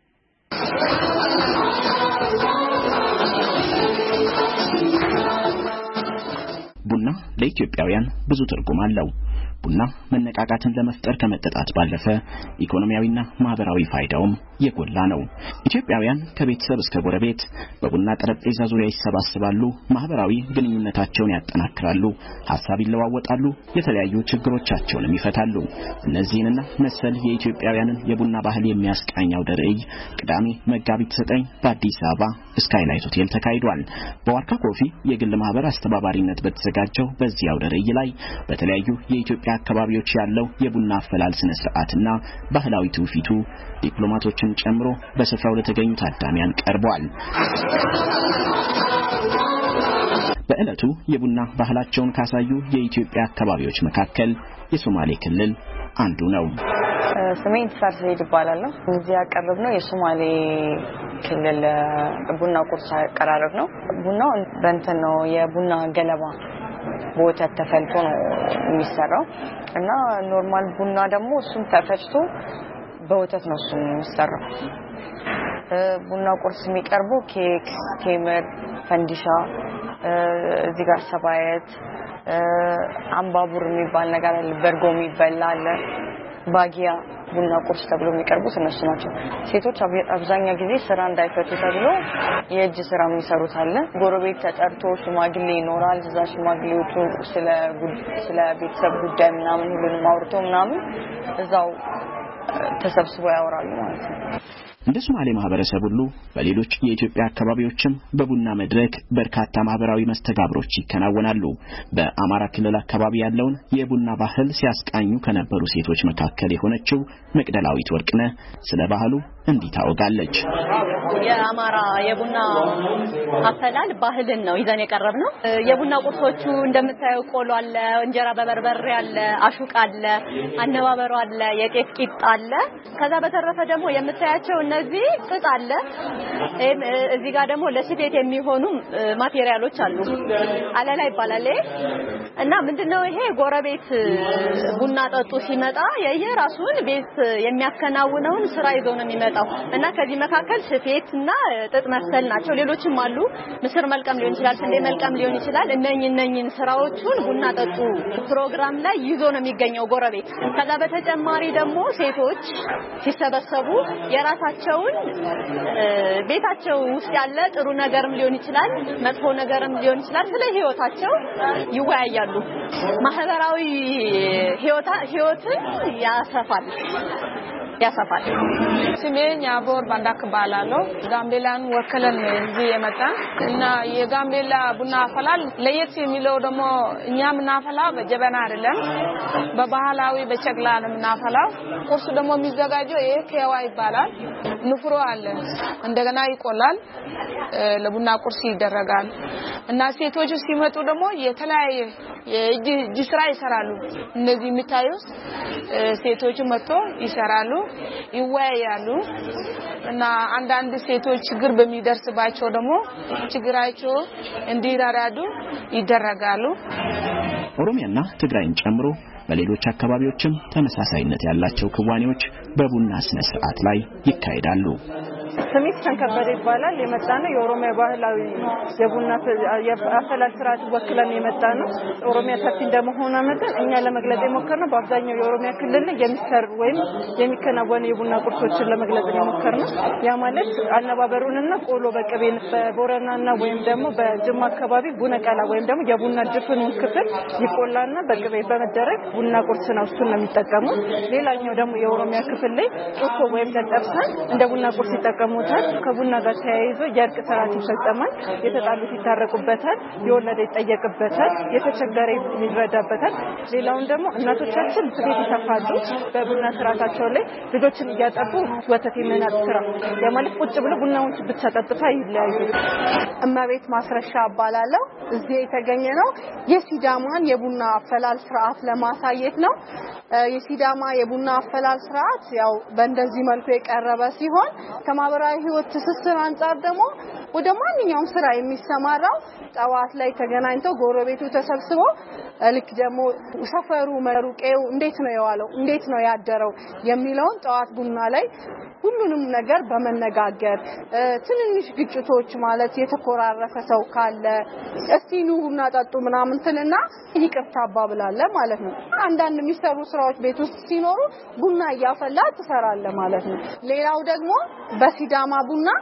S8: ቡና ለኢትዮጵያውያን ብዙ ትርጉም አለው። ቡና መነቃቃትን ለመፍጠር ከመጠጣት ባለፈ ኢኮኖሚያዊና ማህበራዊ ፋይዳውም የጎላ ነው። ኢትዮጵያውያን ከቤተሰብ እስከ ጎረቤት በቡና ጠረጴዛ ዙሪያ ይሰባሰባሉ፣ ማህበራዊ ግንኙነታቸውን ያጠናክራሉ፣ ሐሳብ ይለዋወጣሉ፣ የተለያዩ ችግሮቻቸውንም ይፈታሉ። እነዚህንና መሰል የኢትዮጵያውያንን የቡና ባህል የሚያስቃኝ አውደ ርዕይ ቅዳሜ መጋቢት 9 በአዲስ አበባ ስካይላይት ሆቴል ተካሂዷል። በዋርካ ኮፊ የግል ማህበር አስተባባሪነት በተዘጋጀው በዚህ አውደ ርዕይ ላይ በተለያዩ የኢትዮጵያ አካባቢዎች ያለው የቡና አፈላል ስነ ስርዓትና ባህላዊ ትውፊቱ ዲፕሎማቶችን ጨምሮ በስፍራው ለተገኙ ታዳሚያን ቀርቧል። በእለቱ የቡና ባህላቸውን ካሳዩ የኢትዮጵያ አካባቢዎች መካከል የሶማሌ ክልል አንዱ ነው።
S17: ስሜን ሳርሰይድ ይባላል። እዚህ ያቀርብነው የሶማሌ ክልል ቡና ቁርስ አቀራረብ ነው። ቡናው በእንትን ነው የቡና ገለባ በወተት ተፈልቶ ነው የሚሰራው እና ኖርማል ቡና ደግሞ እሱም ተፈጭቶ በወተት ነው እሱም የሚሰራው። ቡና ቁርስ የሚቀርበው ኬክ፣ ቴምር፣ ፈንዲሻ፣ እዚህ ጋር ሰባየት፣ አምባቡር የሚባል ነገር አለ፣ በርጎ የሚበላ አለ፣ ባጊያ ቡና ቁርስ ተብሎ የሚቀርቡት እነሱ ናቸው። ሴቶች አብዛኛው ጊዜ ስራ እንዳይፈቱ ተብሎ የእጅ ስራ የሚሰሩት አለ። ጎረቤት ተጠርቶ ሽማግሌ ይኖራል። እዛ ሽማግሌዎቹ ስለ ቤተሰብ ጉዳይ ምናምን ሁሉንም አውርቶ ምናምን እዛው ተሰብስበው ያወራሉ ማለት ነው።
S8: እንደ ሶማሌ ማህበረሰብ ሁሉ በሌሎች የኢትዮጵያ አካባቢዎችም በቡና መድረክ በርካታ ማህበራዊ መስተጋብሮች ይከናወናሉ። በአማራ ክልል አካባቢ ያለውን የቡና ባህል ሲያስቃኙ ከነበሩ ሴቶች መካከል የሆነችው መቅደላዊት ወርቅነህ ስለ ባህሉ እንዲህ ታወጋለች።
S18: የአማራ የቡና አፈላል ባህልን ነው ይዘን የቀረብነው። የቡና ቁርሶቹ እንደምታየው ቆሎ አለ፣ እንጀራ በበርበሬ አለ፣ አሹቅ አለ፣ አነባበሩ አለ፣ የጤፍ ቂጣ አለ። ከዛ በተረፈ ደግሞ የምታያቸው እነዚህ ጥጥ አለ። እዚህ ጋር ደግሞ ለስፌት የሚሆኑ ማቴሪያሎች አሉ። አለላ ይባላል እና ምንድነው ይሄ ጎረቤት ቡና ጠጡ ሲመጣ የየራሱን ቤት የሚያከናውነውን ስራ ይዞ ነው የሚመጣው እና ከዚህ መካከል ስፌትና ጥጥ መሰል ናቸው። ሌሎችም አሉ። ምስር መልቀም ሊሆን ይችላል፣ ስንዴ መልቀም ሊሆን ይችላል። እነኝን ስራዎቹን ቡና ጠጡ ፕሮግራም ላይ ይዞ ነው የሚገኘው ጎረቤት። ከዛ በተጨማሪ ደግሞ ሴቶች ሲሰበሰቡ የራሳቸውን ቤታቸው ውስጥ ያለ ጥሩ ነገርም ሊሆን ይችላል፣ መጥፎ ነገርም ሊሆን ይችላል፣ ስለ ህይወታቸው ይወያያሉ። ማህበራዊ ህይወትን ያሰፋል። ያሰፋል።
S19: ስሜ ኛቦር ባንዳክ ባላለው ጋምቤላን ወከለን እዚህ የመጣ እና የጋምቤላ ቡና አፈላል ለየት የሚለው ደግሞ እኛ ምናፈላው በጀበና አይደለም በባህላዊ በቸግላ ነው ምናፈላው። ቁርሱ ደግሞ የሚዘጋጀው የኬዋ ይባላል። ንፍሮ አለ እንደገና ይቆላል ለቡና ቁርስ ይደረጋል። እና ሴቶች ሲመጡ ደግሞ የተለያየ የእጅ ስራ ይሰራሉ። እነዚህ የሚታዩት ሴቶች መጥቶ ይሰራሉ ይወያያሉ። እና አንዳንድ ሴቶች ችግር በሚደርስባቸው ደግሞ ችግራቸው እንዲራራዱ ይደረጋሉ።
S8: ኦሮሚያና ትግራይን ጨምሮ በሌሎች አካባቢዎችም ተመሳሳይነት ያላቸው ክዋኔዎች በቡና ስነ ስርዓት ላይ ይካሄዳሉ።
S20: ስሜት ተንከበደ ይባላል። የመጣነው የኦሮሚያ ባህላዊ የቡና አፈላል ስርዓት ወክለን የመጣነው ኦሮሚያ ሰፊ እንደመሆኑ መጠን እኛ ለመግለጽ የሞከርነው በአብዛኛው የኦሮሚያ ክልል ላይ የሚሰሩ ወይም የሚከናወኑ የቡና ቁርሶችን ለመግለጽ የሞከርነው ያ ማለት አነባበሩንና ቆሎ በቅቤን በቦረናና ወይም ደግሞ በጅማ አካባቢ ቡነቀላ ወይም ደግሞ የቡና ድፍኑን ክፍል ይቆላና በቅቤ በመደረግ ቡና ቁርስ ነው እሱን ነው የሚጠቀሙት። ሌላኛው ደግሞ የኦሮሚያ ክፍል ላይ ጮኮ ወይም ጨጨብሳን እንደ ቡና ቁርስ ይጠቀሙታል። ከቡና ጋር ተያይዞ የእርቅ ስርዓት ይፈጸማል። የተጣሉት ይታረቁበታል። የወለደ ይጠየቅበታል። የተቸገረ ይረዳበታል። ሌላውን ደግሞ እናቶቻችን ስፌት ይሰፋሉ። በቡና ስርዓታቸው ላይ ልጆችን እያጠቡ ወተት የመናጥ ስራ የማለት ቁጭ ብሎ ቡናውን ብቻ ጠጥታ ይለያዩ።
S21: እመቤት ማስረሻ አባላለሁ። እዚህ የተገኘ ነው የሲዳማን የቡና አፈላል ስርዓት ለማሳየት ነው። የሲዳማ የቡና አፈላል ስርዓት ያው በእንደዚህ መልኩ የቀረበ ሲሆን ከማህበራዊ ህይወት ትስስር አንፃር ደግሞ ወደ ማንኛውም ስራ የሚሰማራው ጠዋት ላይ ተገናኝተው ጎረቤቱ ተሰብስቦ ልክ ደግሞ ሰፈሩ መሩቄው እንዴት ነው የዋለው እንዴት ነው ያደረው የሚለውን ጠዋት ቡና ላይ ሁሉንም ነገር በመነጋገር ትንንሽ ግጭቶች ማለት የተኮራረፈ ሰው ካለ እስቲ ኑ ቡና ጠጡ ምናምን ትልና ይቅርታ አባብላለ ማለት ነው። አንዳንድ የሚሰሩ ስራዎች ቤት ውስጥ ሲኖሩ ቡና እያፈላ ትሰራለ ማለት ነው። ሌላው ደግሞ በሲዳማ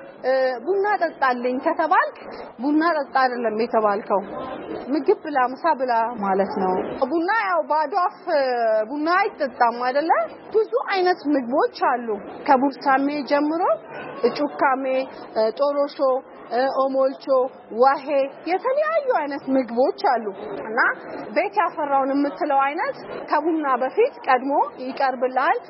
S21: ቡና ጠጣልኝ ከተባልክ ቡና ጠጣ አይደለም የተባልከው ምግብ ብላ ምሳ ብላ ማለት ነው። ቡና ያው ባዶ አፍ ቡና አይጠጣም አይደለ? ብዙ አይነት ምግቦች አሉ ከቡርሳሜ ጀምሮ ጩካሜ፣ ጦሮሾ፣ ኦሞልቾ፣ ዋሄ የተለያዩ አይነት ምግቦች አሉ እና ቤት ያፈራውን የምትለው አይነት ከቡና በፊት ቀድሞ ይቀርብላል።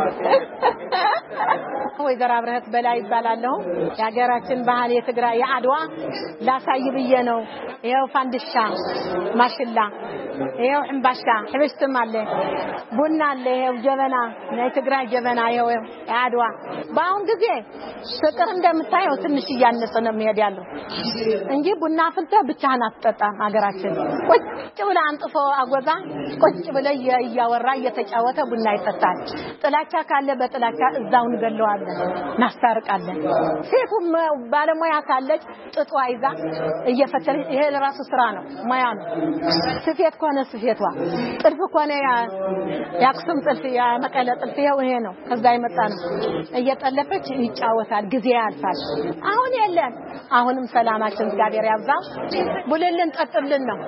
S22: ወይዘሮ አብረህት በላይ ይባላለሁ። የሀገራችን ባህል የትግራይ የአድዋ ላሳይ ብዬ ነው። ይሄው ፋንድሻ ማሽላ ይሄው ሕምባሻ ሕብስትም አለ ቡና አለ ይሄው ጀበና የትግራይ ጀበና ይሄው የአድዋ በአሁን ጊዜ ፍቅር እንደምታየው ትንሽ እያነሰ ነው የሚሄድ ያለው እንጂ ቡና ፍልተ ብቻህን አትጠጣም። ሀገራችን ቁጭ ብለ አንጥፎ አጎዛ ቁጭ ብለ እያወራ እየተጫወተ ቡና ይጠጣል። ጥላቻ ካለ በጥላቻ እዛው እንገለዋለን እናስታርቃለን። ሴቱም ባለሙያ ካለች ጥጧ ይዛ እየፈተለ ይሄ ለራሱ ስራ ነው ሙያ ነው። ስፌት ኮነ ስፌቷ ጥልፍ ኮነ ያክሱም ጥልፍ ያመቀለ ጥልፍ ይሄ ነው ከዛ ይመጣ ነው እየጠለፈች ይጫወታል ጊዜ ያልፋል። አሁን የለን አሁንም ሰላማችን እግዚአብሔር ያብዛ ቡልልን ጠጥልን ነው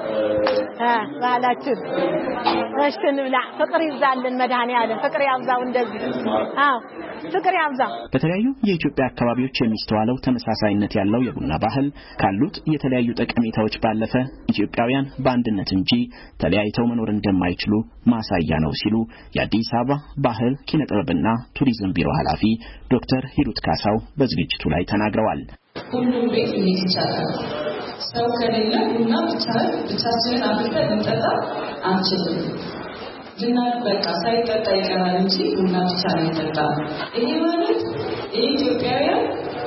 S22: ባህላችን ወሽንብላ ፍቅር ይዛልን መድኃኒዓለም ፍቅር ያብዛው እንደዚህ ፍቅር ያብዛው።
S8: በተለያዩ የኢትዮጵያ አካባቢዎች የሚስተዋለው ተመሳሳይነት ያለው የቡና ባህል ካሉት የተለያዩ ጠቀሜታዎች ባለፈ ኢትዮጵያውያን በአንድነት እንጂ ተለያይተው መኖር እንደማይችሉ ማሳያ ነው ሲሉ የአዲስ አበባ ባህል ኪነጥበብና ቱሪዝም ቢሮ ኃላፊ ዶክተር ሂሩት ካሳው በዝግጅቱ ላይ ተናግረዋል።
S23: ሁሉም ቤት ይቻላል። ሰው ከሌለ ቡና ብቻችንን አፍልተን እንጠጣ አንችልም። ቡና በቃ ሳይጠጣ ይቀራል እንጂ ቡና ብቻ ነው እንጠጣ። ይሄ ማለት የኢትዮጵያውያን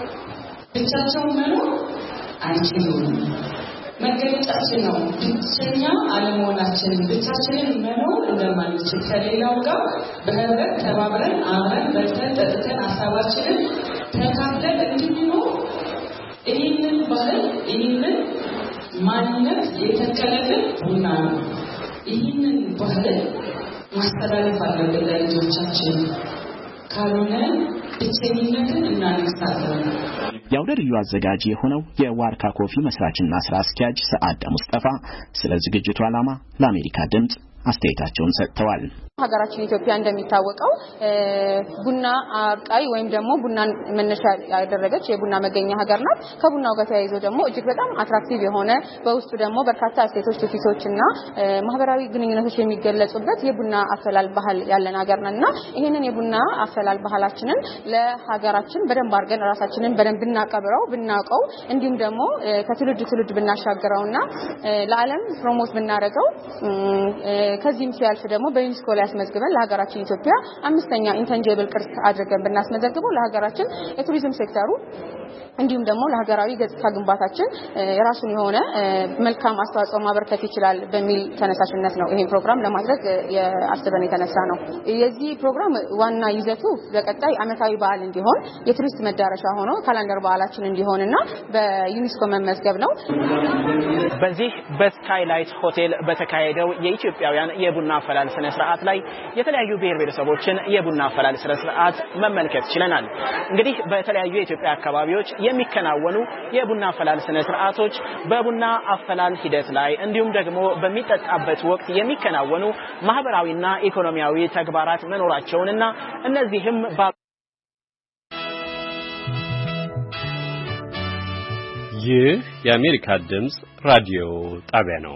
S23: ብቻቸውን መኖር አይችሉም። መገለጫችን ነው ብቸኛ አለመሆናችን ብቻችንን መኖር እንደማንችል ከሌላው ጋር በህብረት ተባብረን አብረን በልተን ጠጥተን ሀሳባችንን ተካፍለን እንድንኖር ይህንን ባህል ይህንን ማንነት የተከለልን ቡና ነው። ይህንን ባህል ማስተላለፍ አለብን ለልጆቻችን ካልሆነ ብቸኝነትን እናነግሳለን።
S8: የአውደ ርዕዩ አዘጋጅ የሆነው የዋርካ ኮፊ መስራችና ስራ አስኪያጅ ሰዓዳ ሙስጠፋ ስለ ዝግጅቱ ዓላማ ለአሜሪካ ድምጽ አስተያየታቸውን ሰጥተዋል።
S2: ሀገራችን ኢትዮጵያ እንደሚታወቀው ቡና አብቃይ ወይም ደግሞ ቡናን መነሻ ያደረገች የቡና መገኛ ሀገር ናት። ከቡናው ጋር ተያይዞ ደግሞ እጅግ በጣም አትራክቲቭ የሆነ በውስጡ ደግሞ በርካታ እሴቶች ትውፊቶችና ማህበራዊ ግንኙነቶች የሚገለጹበት የቡና አፈላል ባህል ያለን ሀገር ነንና ይሄንን የቡና አፈላል ባህላችንን ለሀገራችን በደንብ አድርገን ራሳችንን በደንብ ብናቀብረው ብናውቀው እንዲሁም ደግሞ ከትውልድ ትውልድ ብናሻገረውና ለዓለም ፕሮሞት ብናረገው ከዚህም ሲያልፍ ደግሞ በዩኔስኮ ላይ ያስመዝግበን ለሀገራችን ኢትዮጵያ አምስተኛ ኢንታንጂብል ቅርስ አድርገን ብናስመዘግበው ለሀገራችን የቱሪዝም ሴክተሩ እንዲሁም ደግሞ ለሀገራዊ ገጽታ ግንባታችን የራሱን የሆነ መልካም አስተዋጽኦ ማበርከት ይችላል በሚል ተነሳሽነት ነው ይሄን ፕሮግራም ለማድረግ አስበን የተነሳ ነው። የዚህ ፕሮግራም ዋና ይዘቱ በቀጣይ አመታዊ በዓል እንዲሆን የቱሪስት መዳረሻ ሆኖ ካላንደር በዓላችን እንዲሆንና በዩኔስኮ መመዝገብ ነው።
S8: በዚህ በስካይላይት ሆቴል በተካሄደው የኢትዮጵያውያን የቡና አፈላል ስነ ስርዓት ላይ የተለያዩ ብሔር ብሔረሰቦችን የቡና አፈላል ስነ ስርዓት መመልከት ችለናል። እንግዲህ በተለያዩ የኢትዮጵያ አካባቢዎች የሚከናወኑ የቡና አፈላል ስነ ስርዓቶች በቡና አፈላል ሂደት ላይ እንዲሁም ደግሞ በሚጠጣበት ወቅት የሚከናወኑ ማህበራዊና ኢኮኖሚያዊ ተግባራት መኖራቸውንና እነዚህም
S1: ይህ የአሜሪካ ድምጽ ራዲዮ ጣቢያ ነው።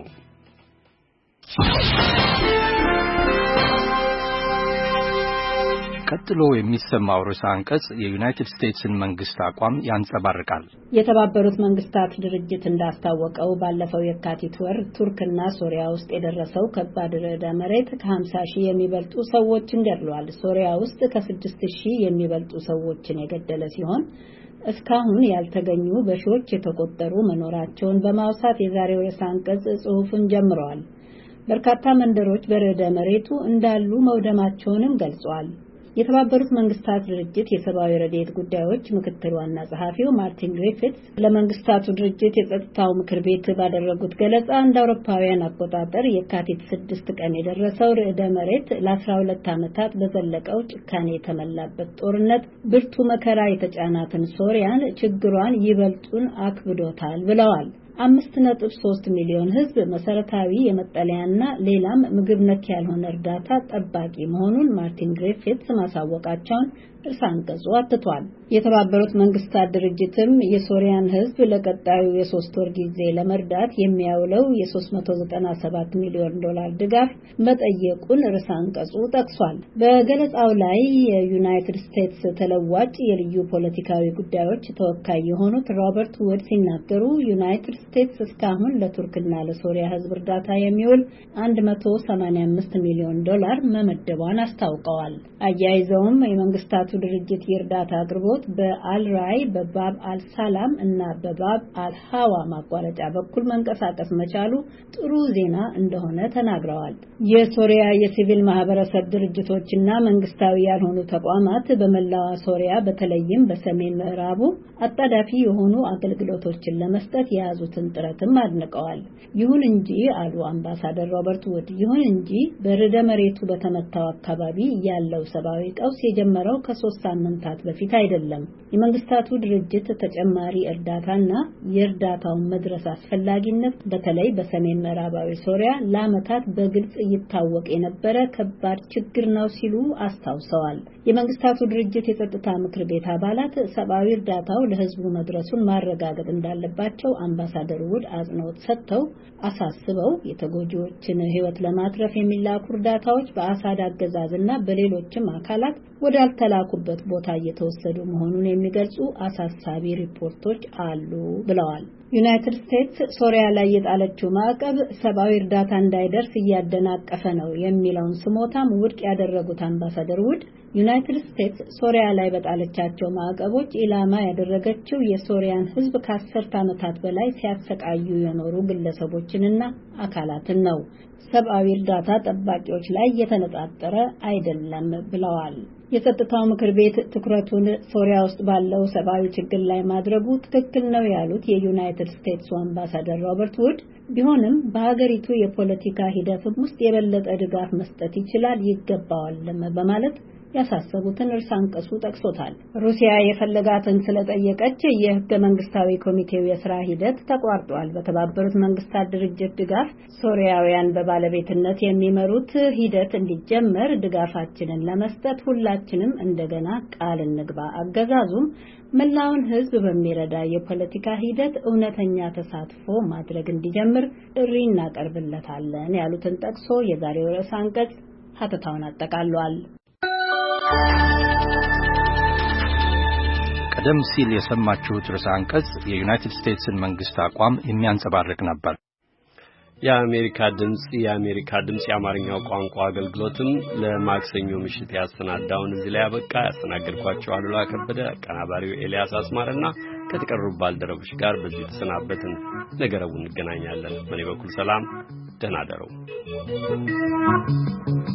S4: ቀጥሎ የሚሰማው ርዕሰ አንቀጽ የዩናይትድ ስቴትስን መንግስት አቋም ያንጸባርቃል።
S9: የተባበሩት መንግስታት ድርጅት እንዳስታወቀው ባለፈው የካቲት ወር ቱርክና ሶሪያ ውስጥ የደረሰው ከባድ ርዕደ መሬት ከ50,000 የሚበልጡ ሰዎችን ገድሏል። ሶሪያ ውስጥ ከ6,000 የሚበልጡ ሰዎችን የገደለ ሲሆን እስካሁን ያልተገኙ በሺዎች የተቆጠሩ መኖራቸውን በማውሳት የዛሬው ርዕሰ አንቀጽ ጽሑፉን ጀምረዋል። በርካታ መንደሮች በርዕደ መሬቱ እንዳሉ መውደማቸውንም ገልጿል። የተባበሩት መንግስታት ድርጅት የሰብአዊ ረድኤት ጉዳዮች ምክትል ዋና ጸሐፊው ማርቲን ግሪፊትስ ለመንግስታቱ ድርጅት የጸጥታው ምክር ቤት ባደረጉት ገለጻ እንደ አውሮፓውያን አቆጣጠር የካቲት 6 ቀን የደረሰው ርዕደ መሬት ለ12 ዓመታት በዘለቀው ጭካኔ የተመላበት ጦርነት ብርቱ መከራ የተጫናትን ሶሪያን ችግሯን ይበልጡን አክብዶታል ብለዋል። 5.3 ሚሊዮን ህዝብ መሰረታዊ የመጠለያና ሌላም ምግብ ነክ ያልሆነ እርዳታ ጠባቂ መሆኑን ማርቲን ግሪፊትስ ማሳወቃቸውን ርዕሰ አንቀጹ አትቷል። የተባበሩት መንግስታት ድርጅትም የሶሪያን ህዝብ ለቀጣዩ የ3 ወር ጊዜ ለመርዳት የሚያውለው የ$397 ሚሊዮን ድጋፍ መጠየቁን ርዕሰ አንቀጹ ጠቅሷል። በገለጻው ላይ የዩናይትድ ስቴትስ ተለዋጭ የልዩ ፖለቲካዊ ጉዳዮች ተወካይ የሆኑት ሮበርት ውድ ሲናገሩ ዩናይትድ ስቴትስ እስካሁን ለቱርክና ለሶሪያ ህዝብ እርዳታ የሚውል $185 ሚሊዮን መመደቧን አስታውቀዋል። አያይዘውም የመንግስታቱ ድርጅት የእርዳታ አቅርቦት በአልራይ በባብ አልሳላም እና በባብ አልሃዋ ማቋረጫ በኩል መንቀሳቀስ መቻሉ ጥሩ ዜና እንደሆነ ተናግረዋል። የሶሪያ የሲቪል ማህበረሰብ ድርጅቶችና መንግስታዊ ያልሆኑ ተቋማት በመላው ሶሪያ በተለይም በሰሜን ምዕራቡ አጣዳፊ የሆኑ አገልግሎቶችን ለመስጠት የያዙትን ጥረትም አድንቀዋል። ይሁን እንጂ አሉ አምባሳደር ሮበርት ውድ፣ ይሁን እንጂ በርዕደ መሬቱ በተመታው አካባቢ ያለው ሰብአዊ ቀውስ የጀመረው ከ3 ሳምንታት በፊት አይደለም። የመንግስታቱ ድርጅት ተጨማሪ እርዳታና የእርዳታው መድረስ አስፈላጊነት በተለይ በሰሜን ምዕራባዊ ሶሪያ ለዓመታት በግልጽ ይታወቅ የነበረ ከባድ ችግር ነው ሲሉ አስታውሰዋል። የመንግስታቱ ድርጅት የጸጥታ ምክር ቤት አባላት ሰብአዊ እርዳታው ለህዝቡ መድረሱን ማረጋገጥ እንዳለባቸው አምባሳደር ውድ አጽንኦት ሰጥተው አሳስበው የተጎጂዎችን ህይወት ለማትረፍ የሚላኩ እርዳታዎች በአሳድ አገዛዝና በሌሎችም አካላት ወዳልተላኩበት ቦታ እየተወሰዱ መሆኑን የሚገልጹ አሳሳቢ ሪፖርቶች አሉ ብለዋል። ዩናይትድ ስቴትስ ሶሪያ ላይ የጣለችው ማዕቀብ ሰብአዊ እርዳታ እንዳይደርስ እያደናቀፈ ነው የሚለውን ስሞታም ውድቅ ያደረጉት አምባሳደር ውድ ዩናይትድ ስቴትስ ሶሪያ ላይ በጣለቻቸው ማዕቀቦች ኢላማ ያደረገችው የሶሪያን ህዝብ ከ10 ዓመታት በላይ ሲያሰቃዩ የኖሩ ግለሰቦችንና አካላትን ነው፣ ሰብአዊ እርዳታ ጠባቂዎች ላይ የተነጣጠረ አይደለም ብለዋል። የጸጥታው ምክር ቤት ትኩረቱን ሶሪያ ውስጥ ባለው ሰብአዊ ችግር ላይ ማድረጉ ትክክል ነው ያሉት የዩናይትድ ስቴትስ አምባሳደር ሮበርት ውድ ቢሆንም በሀገሪቱ የፖለቲካ ሂደትም ውስጥ የበለጠ ድጋፍ መስጠት ይችላል ይገባዋልም በማለት ያሳሰቡትን ርዕሰ አንቀጹ ጠቅሶታል። ሩሲያ የፈለጋትን ስለጠየቀች የህገ መንግስታዊ ኮሚቴው የሥራ ሂደት ተቋርጧል። በተባበሩት መንግስታት ድርጅት ድጋፍ ሶሪያውያን በባለቤትነት የሚመሩት ሂደት እንዲጀመር ድጋፋችንን ለመስጠት ሁላችንም እንደገና ቃል እንግባ። አገዛዙም መላውን ህዝብ በሚረዳ የፖለቲካ ሂደት እውነተኛ ተሳትፎ ማድረግ እንዲጀምር ጥሪ እናቀርብለታለን ያሉትን ጠቅሶ የዛሬው ርዕሰ አንቀጽ ሀተታውን አጠቃሏል።
S4: ቀደም ሲል የሰማችሁት ርዕሰ አንቀጽ የዩናይትድ ስቴትስን መንግስት አቋም የሚያንጸባርቅ ነበር።
S1: የአሜሪካ ድምጽ የአማርኛው ቋንቋ አገልግሎትም ለማክሰኞ ምሽት ያሰናዳውን እዚህ ላይ አበቃ። ያስተናገድኳቸው አሉላ ከበደ፣ አቀናባሪው ኤልያስ አስማረና ከተቀሩ ባልደረቦች ጋር በዚህ ተሰናበትን። ነገ ረቡዕ እንገናኛለን። በእኔ በኩል ሰላም፣ ደህና እደሩ።